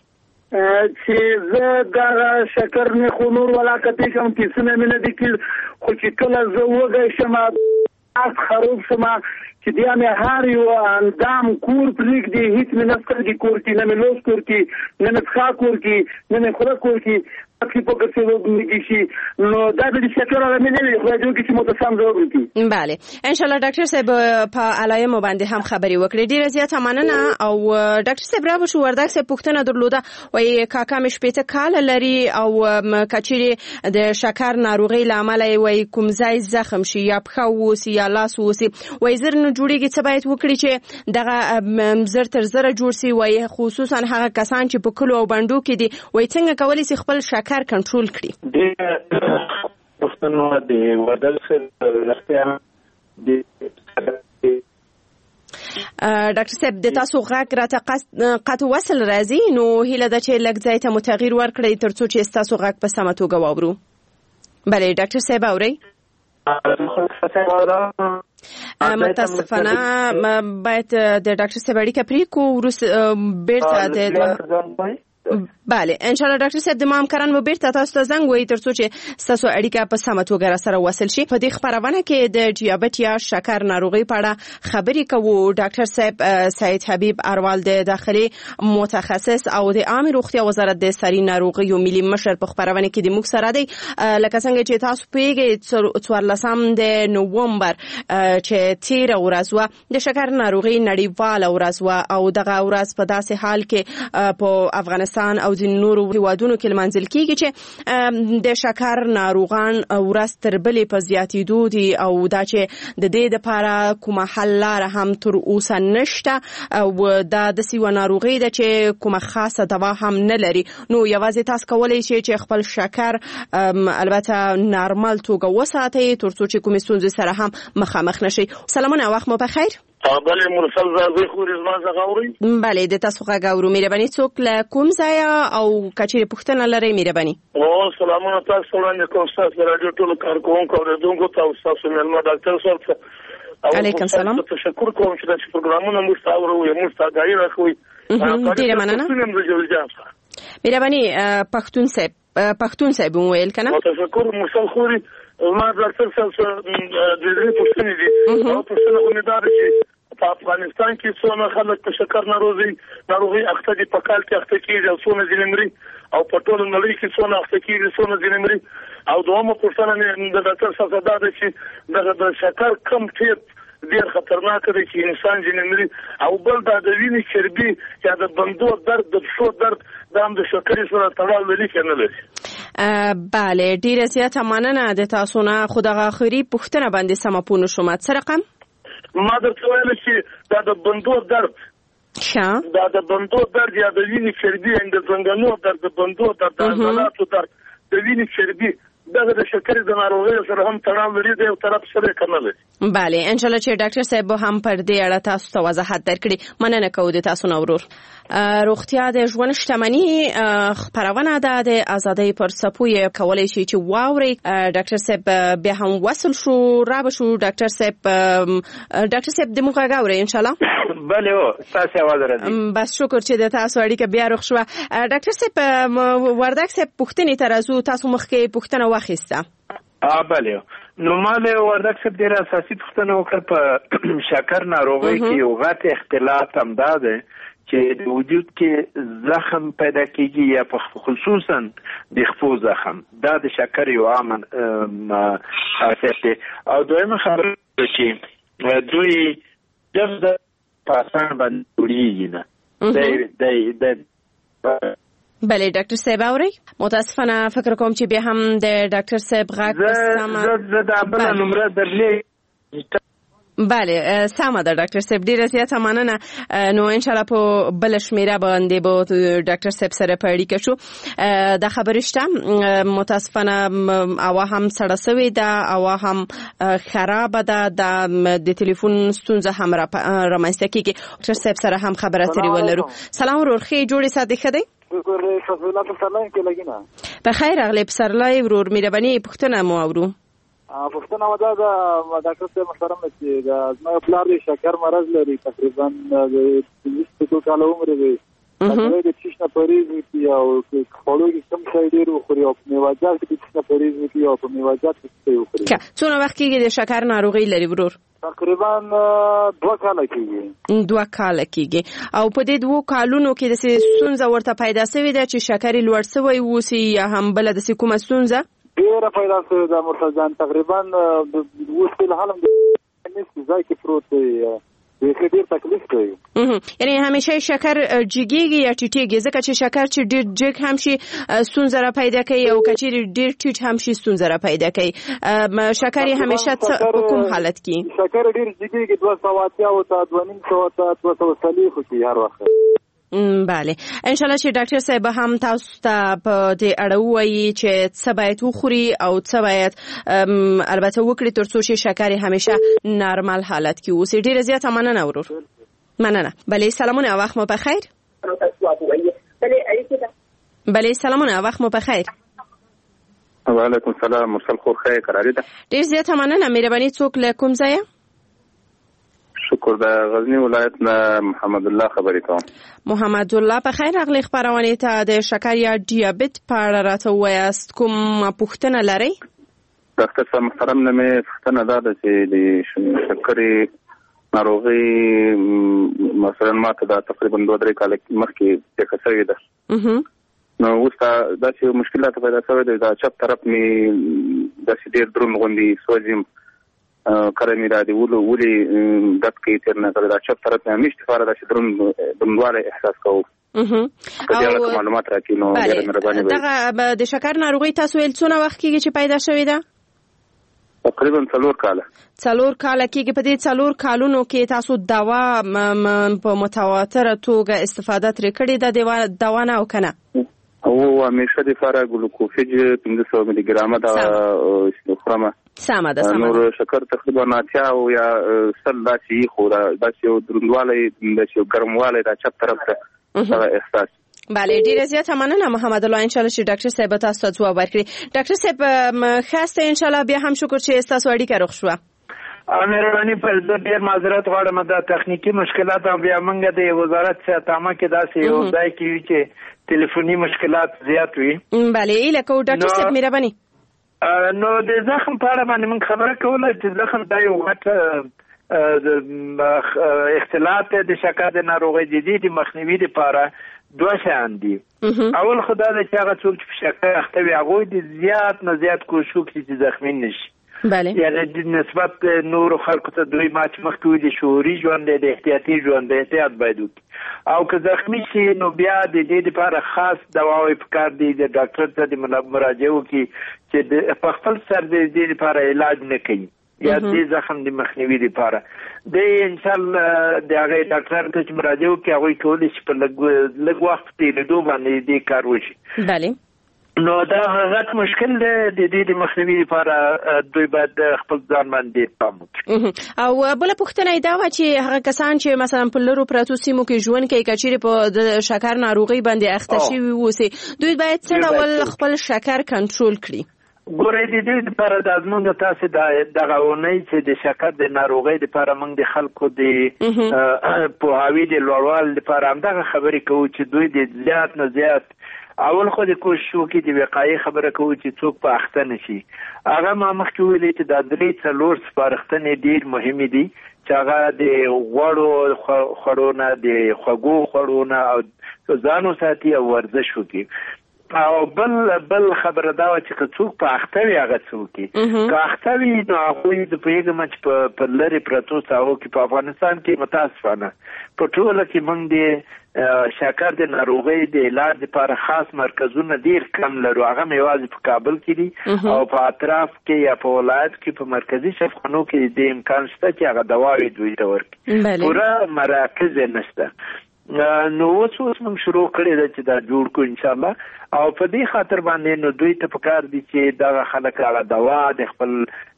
چې زه دا شکر نه خو نور ولا کته کوم چې څه نه دي کې خو چې کله زه وګی شم اس خروب شم چې بیا مې هر یو اندام کور پرېږ دی هیڅ مې نستر دی کور کې نه مې لوس کور کې نه مې ښا کور کې نه مې خوله کور کې اکی په کڅ وګړي شي نو دا د شکر را مې نه خو جو کې متصام ضروري دي بله ان شاء الله ډاکټر صاحب په علایم باندې هم خبري وکړي ډیره زیاته مننه او ډاکټر صاحب را بشو وردک صاحب پوښتنه درلوده وای کاکا مې شپته کال لري او کچيري د شکر ناروغي لامل وای کوم ځای زخم شي یا پخه ووسی یا لاس ووسی وای زر نه جوړیږي څه باید وکړي چې دغه زر تر زر جوړ سي وای خصوصا هغه کسان چې په کلو او بندو کې دي وای څنګه کولی شي خپل شکر کنټرول کړي د پښتنو د وردګ سره لختیا د ډاکټر صاحب د تاسو غږ راته قطع وصل راځي نو هیله ده چې لږ ځای ته متغیر ورکړئ ترڅو چې تاسو غږ په سمه توګه واورو بله ډاکټر صاحب اورئ متاسفانه باید د ډاکټر صاحب اړیکه پرېږدو وروسته بیرته بله ان شاء الله ډاکټر صاحب د ما همکاران به بیرته تاسو ته زنګ ووهي ترڅو چې ستاسو اړیکه په سمه توګه راسره وصل شي په دې خپرونه کې د دیابت یا شکر ناروغۍ په اړه خبرې کوو ډاکټر صاحب سید حبیب اروال د داخلي متخصص او د عامه روغتیا وزارت د ساري ناروغیو ملي مشر په خپرونه کې د موږ سره دی لکه څنګه چې تاسو پیږئ 14 د نوومبر چې 13 ورځ وه د شکر ناروغۍ نړیواله ورځ او دغه ورځ په داسې حال کې په افغانستان او د نورو هیوادونو کې لمانځل کیږي چې د شکر ناروغان ورځ تر بلې په زیاتېدو دي او دا چې د دې لپاره کومه حل لاره هم تر اوسه نشته او دا د سیوه ناروغي ده چې کومه خاصه دوا هم نه لري نو یوازې تاسو کولی شئ چې خپل شکر البته نارمل توګه وساتئ ترڅو چې کومې ستونزې سره هم مخامخ نشئ سلامونه وخت مو بخیر بله مرسل زازی خو رضوان څنګه اورئ؟ بله د تاسو غږ اورو. مهرباني څوک له کوم ځایه او کچېرې پوښتنه لرئ مهرباني؟ سلامونه تاسو وړاندې کوم ستاسو د راډیو ټولو کارکوونکو اورېدونکو ته او ستاسو مېلمه ډاکټر صاحب ته علیکم سلام. تشکر کوم چې داسې پروګرامونه موږ ته اورو موږ ته آګاهي راکوئ. ډېره مننه. مهرباني پښتون صاحب مو ویل که نه؟ تشکر مرسل خوري ما ډاکټر صاحب د دې پوښتنې دي او پوښتنه خو مې دا ده چې په افغانستان کې څونه خلک په شکر ناروغي اخته دي په کال کې اخته کېږي او څونه ځینې مري او په ټوله نړۍ کې څونه اخته کېږي څونه ځینې مري. او دویمه پوښتنه د ډاکټر صاحب دا ده چې دغه د شکر کم ټیپ ډېر خطرناک دی چې انسان ځینې مري. او بل دا د وینې چربي یا د بندو درد د پښو درد دا هم د شکرې سره تړاو لري که نه لري؟ بله ډېره زیاته مننه د تاسو نه. خو دغه اخري پوښتنه باندې سمه پوه نه شوم. څه رقم؟ ما درته ویله چې دا د بندو درد دا د بندو درد یا د وینې چربي د زنګنو درد د بندو درد د عضلاتو درد د وینې چربي دغه د شکرې د ناروغۍ سره هم تړاو لري د یو طرف سره که نه لري؟ بله انشاءالله چې ډاکټر صاحب هم پر دې اړه تاسو ته وضاحت درکړي. مننه کوو د تاسو نه ورور. روغتیا د ژوند شتمني خپرونه ده د ازادۍ پر څپو یې کولی شي چې واورئ. ډاکټر صاحب بیا هم وصل شو را به شو. ډاکټر صاحب د موږ غږ اورئ انشاءالله؟ بله هو ستاسې اواز راځي. بس شکر چې د تاسو اړیکه بیا روغ شوه. ډاکټر صاحب وردګ صاحب پوښتنې ته راځو. تاسو مخکې پوښتنه واخیسته. بله نو ما له وردګ صاحب ډېره اساسي پوښتنه وکړه. په شکر ناروغۍ کې یو غټ اختلاف هم دا دی چې د وجود کې زخم پیدا کېږي یا په خصوصا د خپو زخم. دا د شکر یو عام خاصیت دی. او دویمه خبره چې دوی جفت په اسان باندې جوړېږي نه. بله ډاکټر صاحب اورئ؟ متاسفانه فکر کوم چې بیا هم د ډاکټر صاحب غږ زه دا بله نمره درلې. بله سمه ده ډاکټر صاحب ډېره زیاته مننه. نو انشاءالله په بله شمیره باندې به ډاکټر صاحب سره په اړیکه شو. دا خبرې شته متاسفانه هوا هم سړه سوې ده هوا هم خرابه ده. د تلیفون ستونزه هم رامنځته کېږي. ډاکټر صاحب سره هم خبره اترې ولرو. سلام ورور ښې جوړې ساتې ښه دی؟ په خیر راغلی پسرلی ورور. مهرباني پوښتنه مو اورو. پوښتنه ودا ده ډاکټر صاحب محترم چې دا زما پلار د شکر مرض لري تقریبا د 22 کال عمر دی. هغه د چشنه پریز وي او خولو کې کم ځای ډیر وخوري او میوه‌جات کې چشنه پریز وي او په میوه‌جات کې وخوري. څونه وخت کېږي د شکر ناروغي لري ورور؟ تقریبا 2 کال کېږي. 2 کال کېږي. او په دې 2 کالونو کې د ستونزه ورته پیدا شوې ده چې شکر لوړ شوی وسی یا هم بل د کومه ستونزه ډیره پیدا شوې ده مرتضی جان؟ تقریبا اوس په حال هم د ځای کې پروت دی. ډېر تکلیف کوي. یعنی همیشه شکر جګیږي یا ټیټیږي؟ ځکه چې شکر چې ډېر جګ هم شي ستونزه را پیدا کوي او کچېرې ډېر ټیټ هم شي ستونزه را پیدا کوي. شکر یې همیشه په کوم حالت کې؟ شکر ډېر جګیږي 280 او 240 خو کې هر وخت. بله انشاءالله چې ډاکټر صاحب هم تاسو ته په دې اړه ووایي چې څه باید وخوري او څه باید البته وکړي تر څو چې شکر همیشه نارمل حالت کې اوسي. ډېره زیاته مننه ورور. مننه. بله سلامونه وخت مو بخیر. بله سلامونه وخت مو بخیر. وعلیکم السلام مرسل خور خیر قراری ده. ډېر زیاته مننه. مهرباني څوک له کوم ځایه؟ شکر د غزنی ولایت نه محمد الله خبرې کوم. محمد الله په خیر راغلی خبرونه ته. د شکر یا دیابت په اړه راته وایاست کوم پوښتنه لرئ؟ ډاکټر صاحب محترم نه مې پوښتنه دا ده چې د شکرې ناروغي مثلا ماته دا تقریبا 2-3 کال مخکې پیښه شوې ده. نو اوس دا چې مشکلات پیدا شوی دی دا چپ طرف مې داسې ډېر دروند غوندې سوځم کله مې دا د ولې درد کوي تېر نه کړی دا چپ طرف مې همیشه لپاره داسې دروندوالی احساس کوم. که دې هغه معلومات راکړي نو ډېره مهرباني به وي. دغه د شکر ناروغۍ تاسو ویل څونه وخت کېږي چې پیدا شوې ده؟ تقریبا 4 کاله. 4 کاله کېږي. په دې 4 کالونو کې تاسو دوا په متواتره توګه استفاده ترې کړې ده دوا نه او که نه؟ او همیشه د لپاره ګلوکوفیج 500 ملي ګرامه دا خورمه سمه ده نور شکر تقریبا 80 او یا 100 داسې خو دا چې دروندوالی د چې ګرموالی دا چپ طرف ته احساس. بله ډیره زیاته مننه محمد الله. ان شاء الله چې ډاکټر صاحب تاسو ته ځواب ورکړي. ډاکټر صاحب خاصه ان شاء الله بیا هم شکر چې تاسو اړیکه روغ شو. مهرباني پر ډیر معذرت غواړم د تخنیکی مشکلات او بیا موږ د وزارت څخه تامه کې داسې یو ځای کې چې ټلیفوني مشکلات زیات وي. بله لکه ډاکټر صاحب مهرباني نو د زخم په اړه باندې موږ خبره کوله چې زخم دا یو غټ اختلاط د شکر د ناروغۍ د مخنیوي لپاره دوه شیان دي. اول خدای د چې هغه څوک چې شکر اخته وي هغوی د زیات نه زیات کوشش وکړي چې زخمي نشي. بله یعنی نسبت نور خلکو ته دوی ماچ مخکې د شعوري ژوند د احتیاطي ژوند د احتیاط باید وکړي او که زخمي شي نو بیا د دې لپاره خاص دواوې پکار دي د ډاکټر ته د مراجعه وکړي چې په خپل سر د دې لپاره علاج نه کوي یا د زخم د مخنیوي لپاره د انسان د هغه ډاکټر ته چې مراجعه وکړي هغوی کولی شي په لږ وخت تېرېدو باندې دې کار وشي. بله نو دا غټ مشکل دی د دې د مخنیوي لپاره دوی باید خپل ځان باندې پام وکړي. او بله پوښتنه دا وه چې هغه کسان چې مثلا په لرو پرتو سیمو کې ژوند کوي که چیرې په د شکر ناروغۍ باندې اخته شوي اوسي دوی باید څه ډول خپل شکر کنټرول کړي؟ ګورئ د دې لپاره د زموږ تاسې دغه اونۍ چې د شکر د ناروغۍ لپاره موږ د خلکو د پوهاوي د لوړوالي لپاره همدغه خبرې کوو چې دوی د زیات نه زیات اول خو د کوشش وکړي د وقایې خبره کوو چې څوک په اخته نشي. هغه ما مخکې ویلي چې دا 3-4 سپارښتنې ډېر مهمې دي چې هغه د غوړو خوړو نه د خوږو خوړو نه او ځان وساتي او ورزش وکړي. او بل خبره دا وه چې که څوک په اخته وي هغه څه وکړي. که اخته وي نو هغوی د پوهېږم چې په لرې پرتو ساحو کې په افغانستان کې متاسفانه په ټوله کې موږ د شکر د ناروغۍ د علاج لپاره خاص مرکزونه ډیر کم لرو. هغه یوازې په کابل کې دي او په اطراف کې یا په ولایت کې په مرکزي شفاخانو کې د امکان شته چې هغه دواوې دوی ته ورکړي. پوره مراکز نشته. نو اوس موږ شروع کړی ده چې دا جوړ کړو انشاءالله او په دې خاطر باندې نو دوی ته پکار دي چې دغه خلک هغه دوا د خپل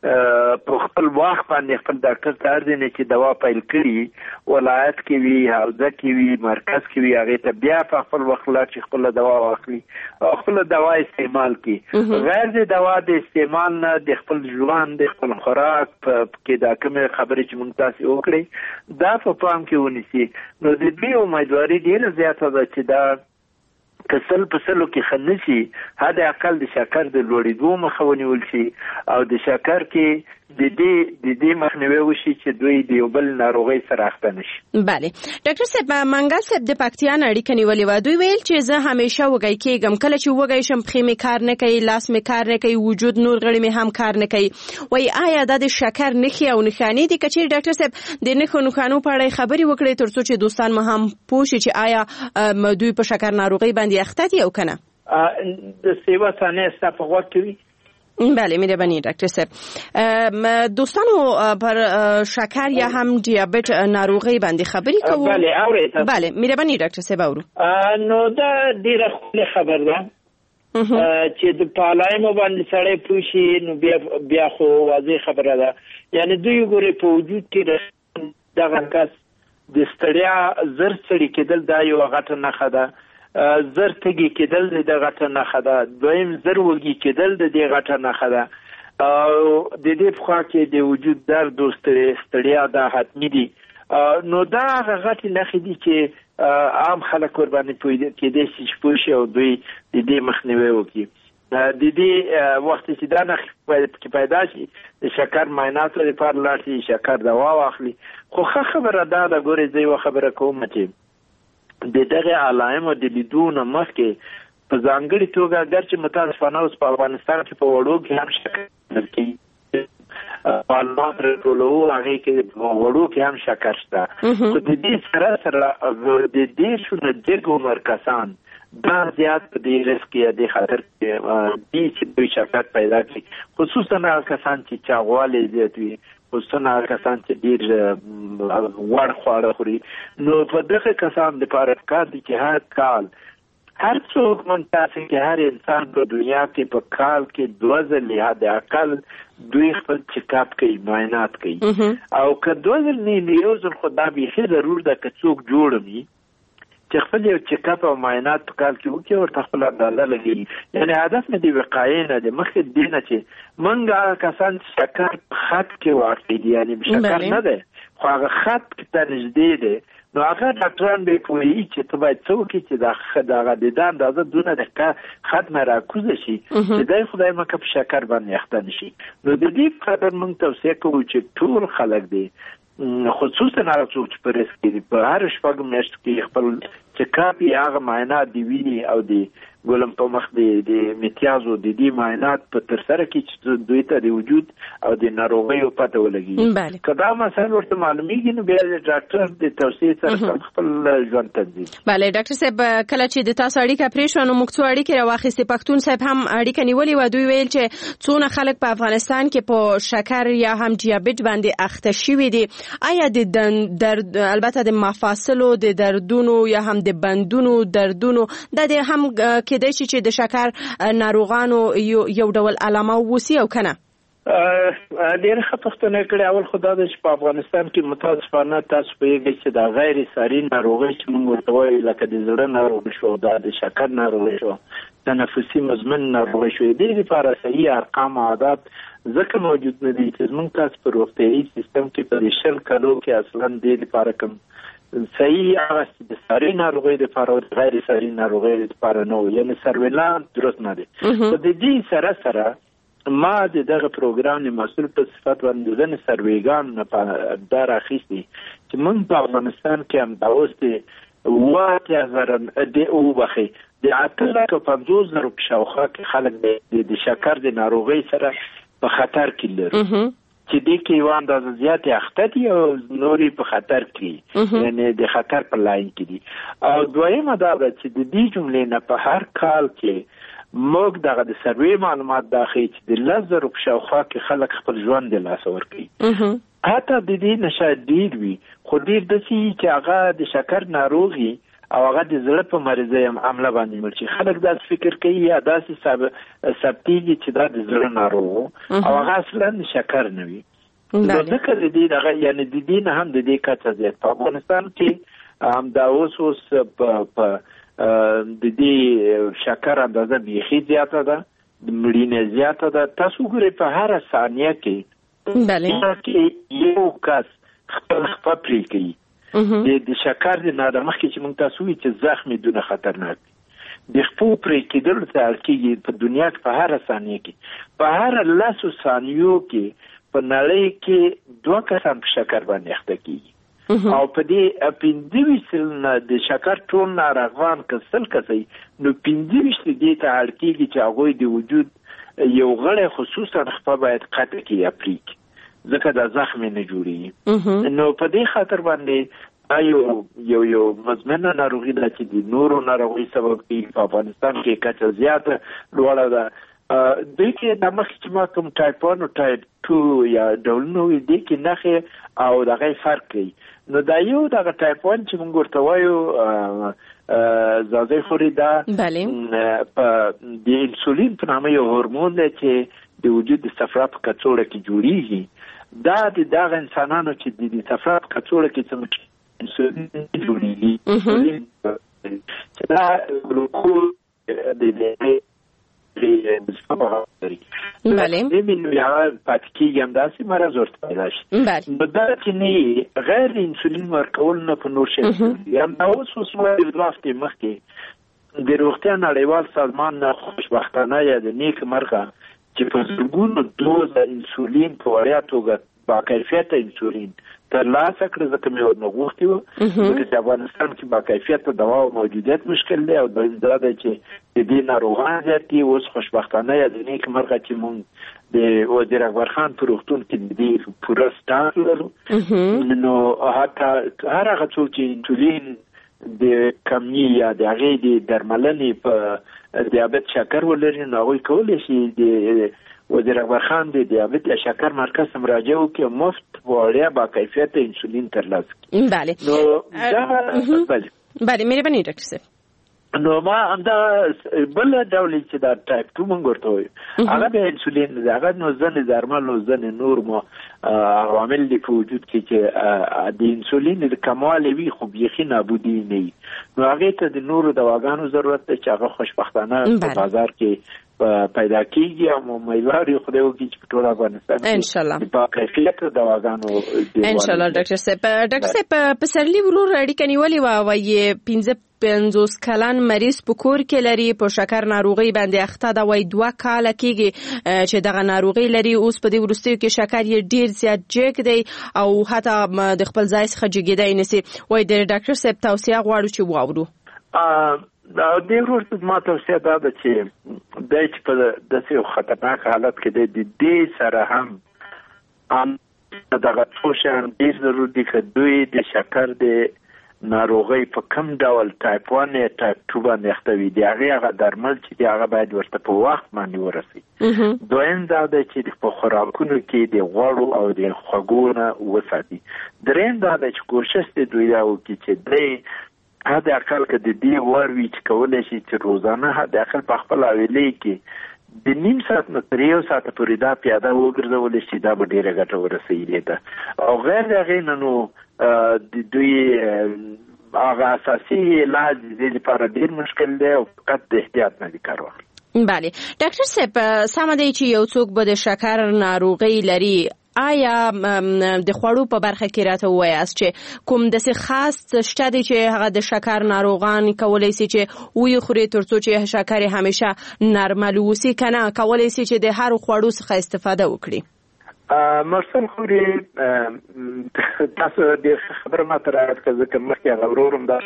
په خپل وخت باندې خپل ډاکټر ته ارزنه چې دوا پیل کړي ولایت کې وي حوزه کې وي مرکز کې وي هغې ته بیا په خپل وخت لا چې خپل دوا واخلي او خپل دوا استعمال کړي. غیر د دوا د استعمال نه د خپل ژوند د خپل خوراک کې دا کومې خبرې چې موږ تاسې وکړئ دا په پام کې ونیسي. نو د دې امیدواري ډېره زیاته ده چې دا کسل په سلو کې خنشي حد اقل د شکر د لوړېدو مخه ونیول شي او د شکر کې د دې مخنیوي وشي چې دوی د یو بل ناروغۍ سره اخته نشي. بله ډاکټر صاحب منګل صاحب د پکتیا نه اړیکه نیولې وه. دوی ویل چې زه همیشه وږی کېږم کله چې وږی شم پښې مې کار نه کوي لاس مې کار نه کوي وجود نور غړي مې هم کار نه کوي. وایي آیا دا د شکر نښې او نښانې دي؟ که چیرې ډاکټر صاحب د نښو نښانو په اړه خبرې وکړئ تر څو چې دوستان مو هم پوه شي چې آیا دوی په شکر ناروغۍ باندې اخته دي او که نه. د سیوا ثانیه ستا په غوږ کې وي. بله مهربانی ډاکټر صاحب دوستانو پر شکر یا هم دیابت ناروغۍ باندې خبرې کوو. بله اورئ. بله مهربانی ډاکټر صاحب اورو. نو دا ډیره ښکلې خبر ده چې د پالایم باندې سړی پوه شي نو بیا خو واضح خبره ده. یعنی دوی ګورې په وجود کې دغه کس د ستړیا زر ستړي کېدل دا یو غټه نښه ده. زر تږي کېدل د دې غټه نښه ده. دویم زر وږي کېدل د دې غټه نښه ده. د دې په خوا کې د وجود درد او ستړیا دا حتمي دي. نو دا هغه غټې نښې دي چې عام خلک ورباندې کېدای شي چې پوه شي او دوی د دې مخنیوی وکړي. د دې وخت چې دا نښې پیدا شي د شکر معایناتو لپاره لاړ شي شکر دوا واخلي. خو ښه خبره دا ده ګورئ زه یوه خبره کوم چې د دغه علایمو د لیدو نه مخکې په ځانګړې توګه اګرچې متاسفانه اوس په افغانستان کې په وړو کې هم شکر کوي معلومات راټولوو هغې کې په وړو کې هم شکر شته. خو د دې سره د دېرشو نه ډېر عمر کسان دا زیات په دې رسک یا د خطر کې دي چې دوی شکر پیدا کړي خصوصا هغه کسان چې چاغوالی زیات وي خصوصا هغه کسان چې ډېر غوړ خواړه خوري. نو په دغه کسان لپاره پکار دي چې هر کال هر څوک منتاسي کې هر انسان په دنیا کې په کال کې 2 ځله د عقل دوی خپل چیکاپ کوي معاینات کوي او که 2 ځله نه یو ځل خدا به ضرور ده که څوک جوړوي چې خپل یو چیکاپ او معاینات په کال کې وکړي او خپل اندازه لګي. یعنی هدف مې دی وقایې نه دی مخکې دی نه چې منګه کسان شکر په خط کې واقع دي یعنی شکر نه ده خو هغه خط کې ته نږدې دی نو هغه ډاکټران به کوي چې ته باید څه وکړي چې دغه د اندازه دونه د خط نه راکوزه شي چې دای خدای مکه په شکر باندې اخته نشي. نو د دې خاطر موږ توصیه کوو چې ټول خلک دي خصوصا هغه څوک چې په ریسک دي په هر شپږ میاشتو کې خپل چیکاپ یا هغه معاینات دی ویني او دی ګولم په مخ د امتیازو د دې معاینات په تر سره کې چې دوی ته د وجود او د ناروغیو پته ولګي. کدا مسله ورته معلومیږي نو بیا د ډاکټر د توصیې سره خپل ژوند تنظیم. بله ډاکټر صاحب کله چې د تاسو اړیکه پرې شو نو موږ څو اړیکې راواخیستې پښتون صاحب هم اړیکه نیولې و دوی ویل چې څونه خلک په افغانستان کې په شکر یا هم دیابت باندې اخته شوي دي. آیا د درد البته د مفاصلو د دردونو یا هم د بندونو دردونو د هم کېدای شي چې د شکر ناروغانو یو ډول علامه ووسی او کنه؟ ډېر ښه پوښتنه کړې. اول خدا دې چې په افغانستان کې متاسفانه تاسو پوهېږئ چې د غیر ساري ناروغۍ چې موږ ورته وایو لکه د زړه ناروغي شو د شکر ناروغي شو تنفسي مزمن ناروغي شو دې لپاره صحیح ارقام او عادات ځکه موجود نه دي چې موږ تاسو په روغتیايي سیستم کې په 10 کلو کې اصلا دې لپاره کوم صحیح هغه د ساري ناروغۍ لپاره او غیر ساري ناروغۍ لپاره نو یعنی سرویلانس درست نه دي. په دې سره ما دغه پروګرام مسؤل په صفت باندې ځنه سرویګان په دار اخیستي چې موږ په افغانستان کې هم دا اوس واته زرن د او بخي د اتل کو 50000 شاوخه کې خلک د شکر د ناروغۍ سره په خطر کې لري چې دې کې یو اندازه زیاتې اخته دي او نوري په خطر کې یعنی د خطر په لاین کې دي. او دویمه دا ده چې د دې جملې نه په هر کال کې موږ دغه د سروې معلومات داخلي چې د 1000 په شاوخوا کې خلک خپل ژوند د لاس ورکوي. حتی د دې نشه ډیر وي خو ډیر د سي چې هغه د شکر ناروغي او هغه د زړه په مرزه هم عمله باندې مرشي خلک دا فکر کوي یا داسې ثبتيږي چې دا د زړه ناروغ او هغه اصلا شکر نه وي. نو ځکه د دې دغه یعنی د دې نه هم د دې کچه زیات په افغانستان کې هم دا اوس په د دې شکر اندازه بیخي زیاته ده د مړینې زیاته ده. تاسو ګورئ په هر ثانیه کې یو کس خپل پرې کوي د شکر د نارمخ کې چې موږ تاسو وی چې زخمي دونه خطرناک د خپل پرې کېدل ته اړتیا په دنیا کې په هر ثانیه کې په هر 10 ثانیو کې په نړۍ کې 2 کسان په شکر باندې اخته کیږي او په دې 25 د شکر ټول ناروغان کسل کسي نو 25 دې ته اړتیا چې هغه د وجود یو غړی خصوصا خپل باید قطع کیږي افریق ځکه دا زخم نه جوړي. نو په دې خاطر باندې یو مزمنه ناروغي ده چې د نورو ناروغي سبب کیږي. په افغانستان کې کچه زیاته لوړه ده. د کې د مخ چې ما کوم ټایپ 1 او ټایپ 2 یا ډولنو د کې نخې او دغه فرق کوي. نو دا یو دغه ټایپ 1 چې موږ ورته وایو زازه خوري دا په د انسولین په نامه یو هورمون دی چې د وجود د صفرا په کڅوړه کې جوړیږي. دا د دغه انسانانو چې د صفرا په کڅوړه کې څه انسولین جوړیږي چې دا ګلوکوز د بله نمی‌دونم یا پاتکی هم داستی مرض ورته داشت. نو دا چې نه غیر انسولین ورکول نه په نور شي هم اوس ما د وخت مخکې د روغتیا نړیوال سازمان نه خوشبختانه یا د نیک مرغه چې په زرګونو دوز انسولین په وړیا توګه با کیفیت انسولین ترلاسه کړ ځکه مې ورنغوښتي وو چې افغانستان کې با کیفیت دوا او موجودیت مشکل دی او دا چې د دې ناروغان زیاتي اوس خوشبختانه یا د نیک مرغه چې مونږ د وزیر اکبر خان په روغتون کې د دې پوره سټاف لرو نو حتی هر هغه څوک چې انسولین د کمی یا د هغې د درملنې په دیابت شکر ولري نو هغوی کولی شي د وزیر اکبر خان د دیابت یا شکر مرکز ته مراجعه وکړي مفت وړیا با کیفیت انسولین ترلاسه کړي. بله نو دا بله مهرباني ډاکټر صاحب. نو ما همدا بل ډول چې دا ټایپ 2 مونږ ورته وایو هغه د انسولین دی هغه نو ځنې درمل نو ځنې نور مو عوامل دي په وجود کې چې د انسولین د کموالي وي خو بیخي نابودي نه وي نو هغه ته د نورو دواګانو ضرورت دی چې هغه خوشبختانه په بازار کې پیدا کیږي او مېلاري خدای وکړي چې ټول افغانستان ان شاء الله په کیفیت دواګانو ان شاء الله ډاکټر صاحب په سرلی ورور اړیکه نیولې و وایي 50 کلن مریض په کور کې لري په شکر ناروغي باندې اخته دا وای 2 کال کېږي چې دغه ناروغي لري اوس په دې ورستیو کې شکر یې ډیر زیات جګ دی او حتی د خپل ځای څخه جګیدای نسی وای د ډاکټر صاحب توصیه غواړو چې واورو دا د ورته ما توصیه دا ده چې د چې په داسې خطرناک حالت کې د دې سره هم دغه څوشن ډیر ضروري دي چې دوی د شکر د ناروغي په کم ډول ټایپ 1 یا ټایپ 2 باندې اختوي دی هغه درمل چې دی هغه باید ورته په وخت باندې ورسي دویم دا دی چې په خوراکونو کې د غوړو او د خوږونو وساتي دریم دا دی چې کوشش دی دوی دا وکړي چې دی هدا اقل کې د دې وروي چې کولای شي چې روزانه هدا اقل په خپل اویلې کې د نیم ساعت نه تر یو ساعت پورې دا پیاده وګرځول شي دا به ډیره ګټه ورسېږي دا او غیر دغه نو د دوی هغه اساسي علاج د لپاره ډیر مشکل دی او فقط د احتیاط نه کار واخلي بله ډاکټر صاحب سم دی چې یو څوک به د شکر ناروغي لري آیا د خوړو په برخه کې راته وایاست چې کوم داسې خاص شته دی چې هغه د شکر ناروغان کولای شي چې وی خوري ترڅو چې شکر همیشه نارمل وسی کنه کولای شي چې د هر خوړو څخه استفاده وکړي مرسل خوري تاسو د خبر ما تر راځه ځکه مخکې غوړورم دا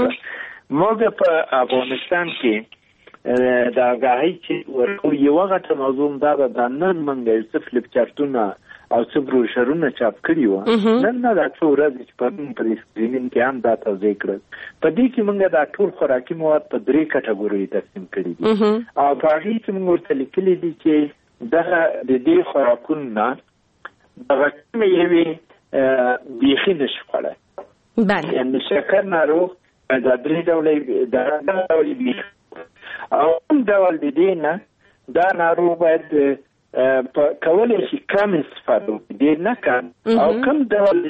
موږ په افغانستان کې دا غاهي چې ورکو یو غټه موضوع دا د نن منګل څه فلپ چارتونه او څه بروشرونه چاپ کړي و نن دا څو ورځې چې په سکرینینګ کې هم دا توضیح کړل په دې کې موږ دا ټول خوراکي مواد په 3 کټګوري تقسیم کړي دي او په هغه کې موږ ورته لیکلي دي چې دغه د دې خوراکونه دغه کومې یوې بیخي نشي خوړلی بله یعنې شکر ناروغ دا 3 ډولې بیخي او کوم ډول د دې نه دا ناروغ باید کولای شي کم استفاده وکړي ډېر نه کم او کوم ډول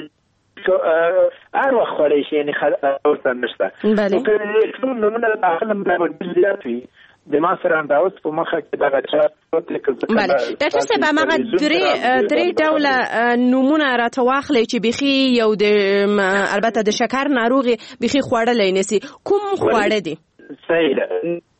هر وخت خوړی شي یعنې ورته نشته بله ټول نومونه د اخلم ډېر زیات وي د ما سره انداوس په مخه کې دغه چا بله ډاکټر صاحب هغه درې ډوله نومونه راته واخلئ چې بیخي یو د البته د شکر ناروغي بیخي خوړلی نسی کوم خواړه دي صحیح ده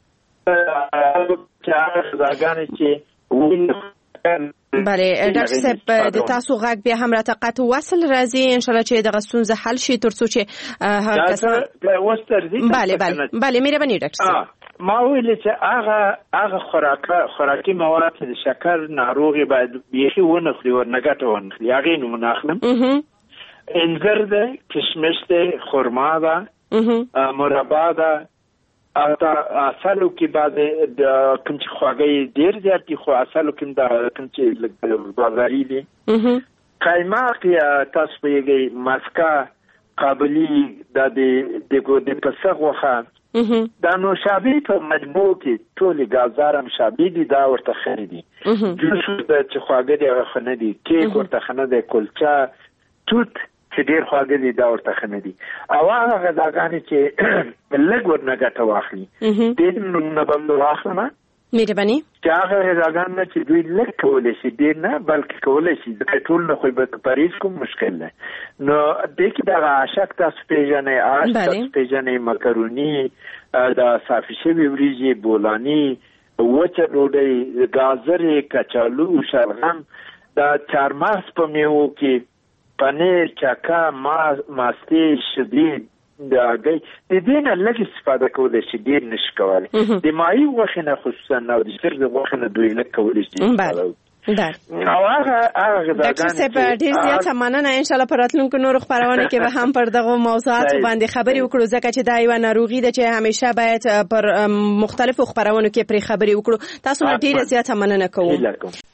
چې هغه غذاګانې چې بله ډاکټر صاحب د تاسو غږ بیا هم راته قطع وصل راځي ان شاء الله چې دغه ستونزه حل شي ترڅو چې هغه کسان بله مهرباني ډاکټر صاحب ما ویل چې هغه خوراکي مواد د شکر ناروغي باید بیخي ونه خوري ورنه ګټه ونه خوري هغې نومونه اخلم انځر دی کشمش دی خرما ده مربا ده اصلو کې بعد د کوم چې خواږه ډیر زیات دي خو اصلو کې دا کوم چې بازاري دي قایماق یا تاسو پیږي ماسکا قابلی د پسغ وخه دا نوشابې په مجموع کې ټولې ګازارم شابې دي دا ورته خنه دي جوش چې خواږه دي هغه خنه دي کیک ورته خنه دي کلچه توت چې ډېر خواږه دي دا ورته ښه نه دي او هغه غذاګانې چې لږ ورنه ګټه واخلي ډېر نومونه به م واخلمه مهرباني چې هغه غذاګانې چې دوی لږ کولی شي ډېر نه بلکې کولی شي ځکه ټول نه خو به پرهیز کوم مشکل نه نو دې کې دغه اشک تاسو پېژنئ آش تاسو پېژنئ مکروني د صافي شوي وریجې بولاني وچه ډوډۍ ګازرې کچالو شلغم د چارمغز په میوو کې پنیر چکه ماستی شدید د دې نه لږ استفاده کولی شي ډېر نشي کولی د ماهي غوښې نه خصوصا او د چرګ غوښې نه دوی لږ کولی شي او هغه ډاکټر صاحب ډېر زیاته مننه ان شاء الله په راتلونکو نورو خپرونو کې به هم پر دغه موضوعاتو باندې خبرې وکړو ځکه چې دا یوه ناروغي ده چې همیشه باید پر مختلفو خپرونو کې پرې خبرې وکړو تاسو ډېره زیاته مننه کوم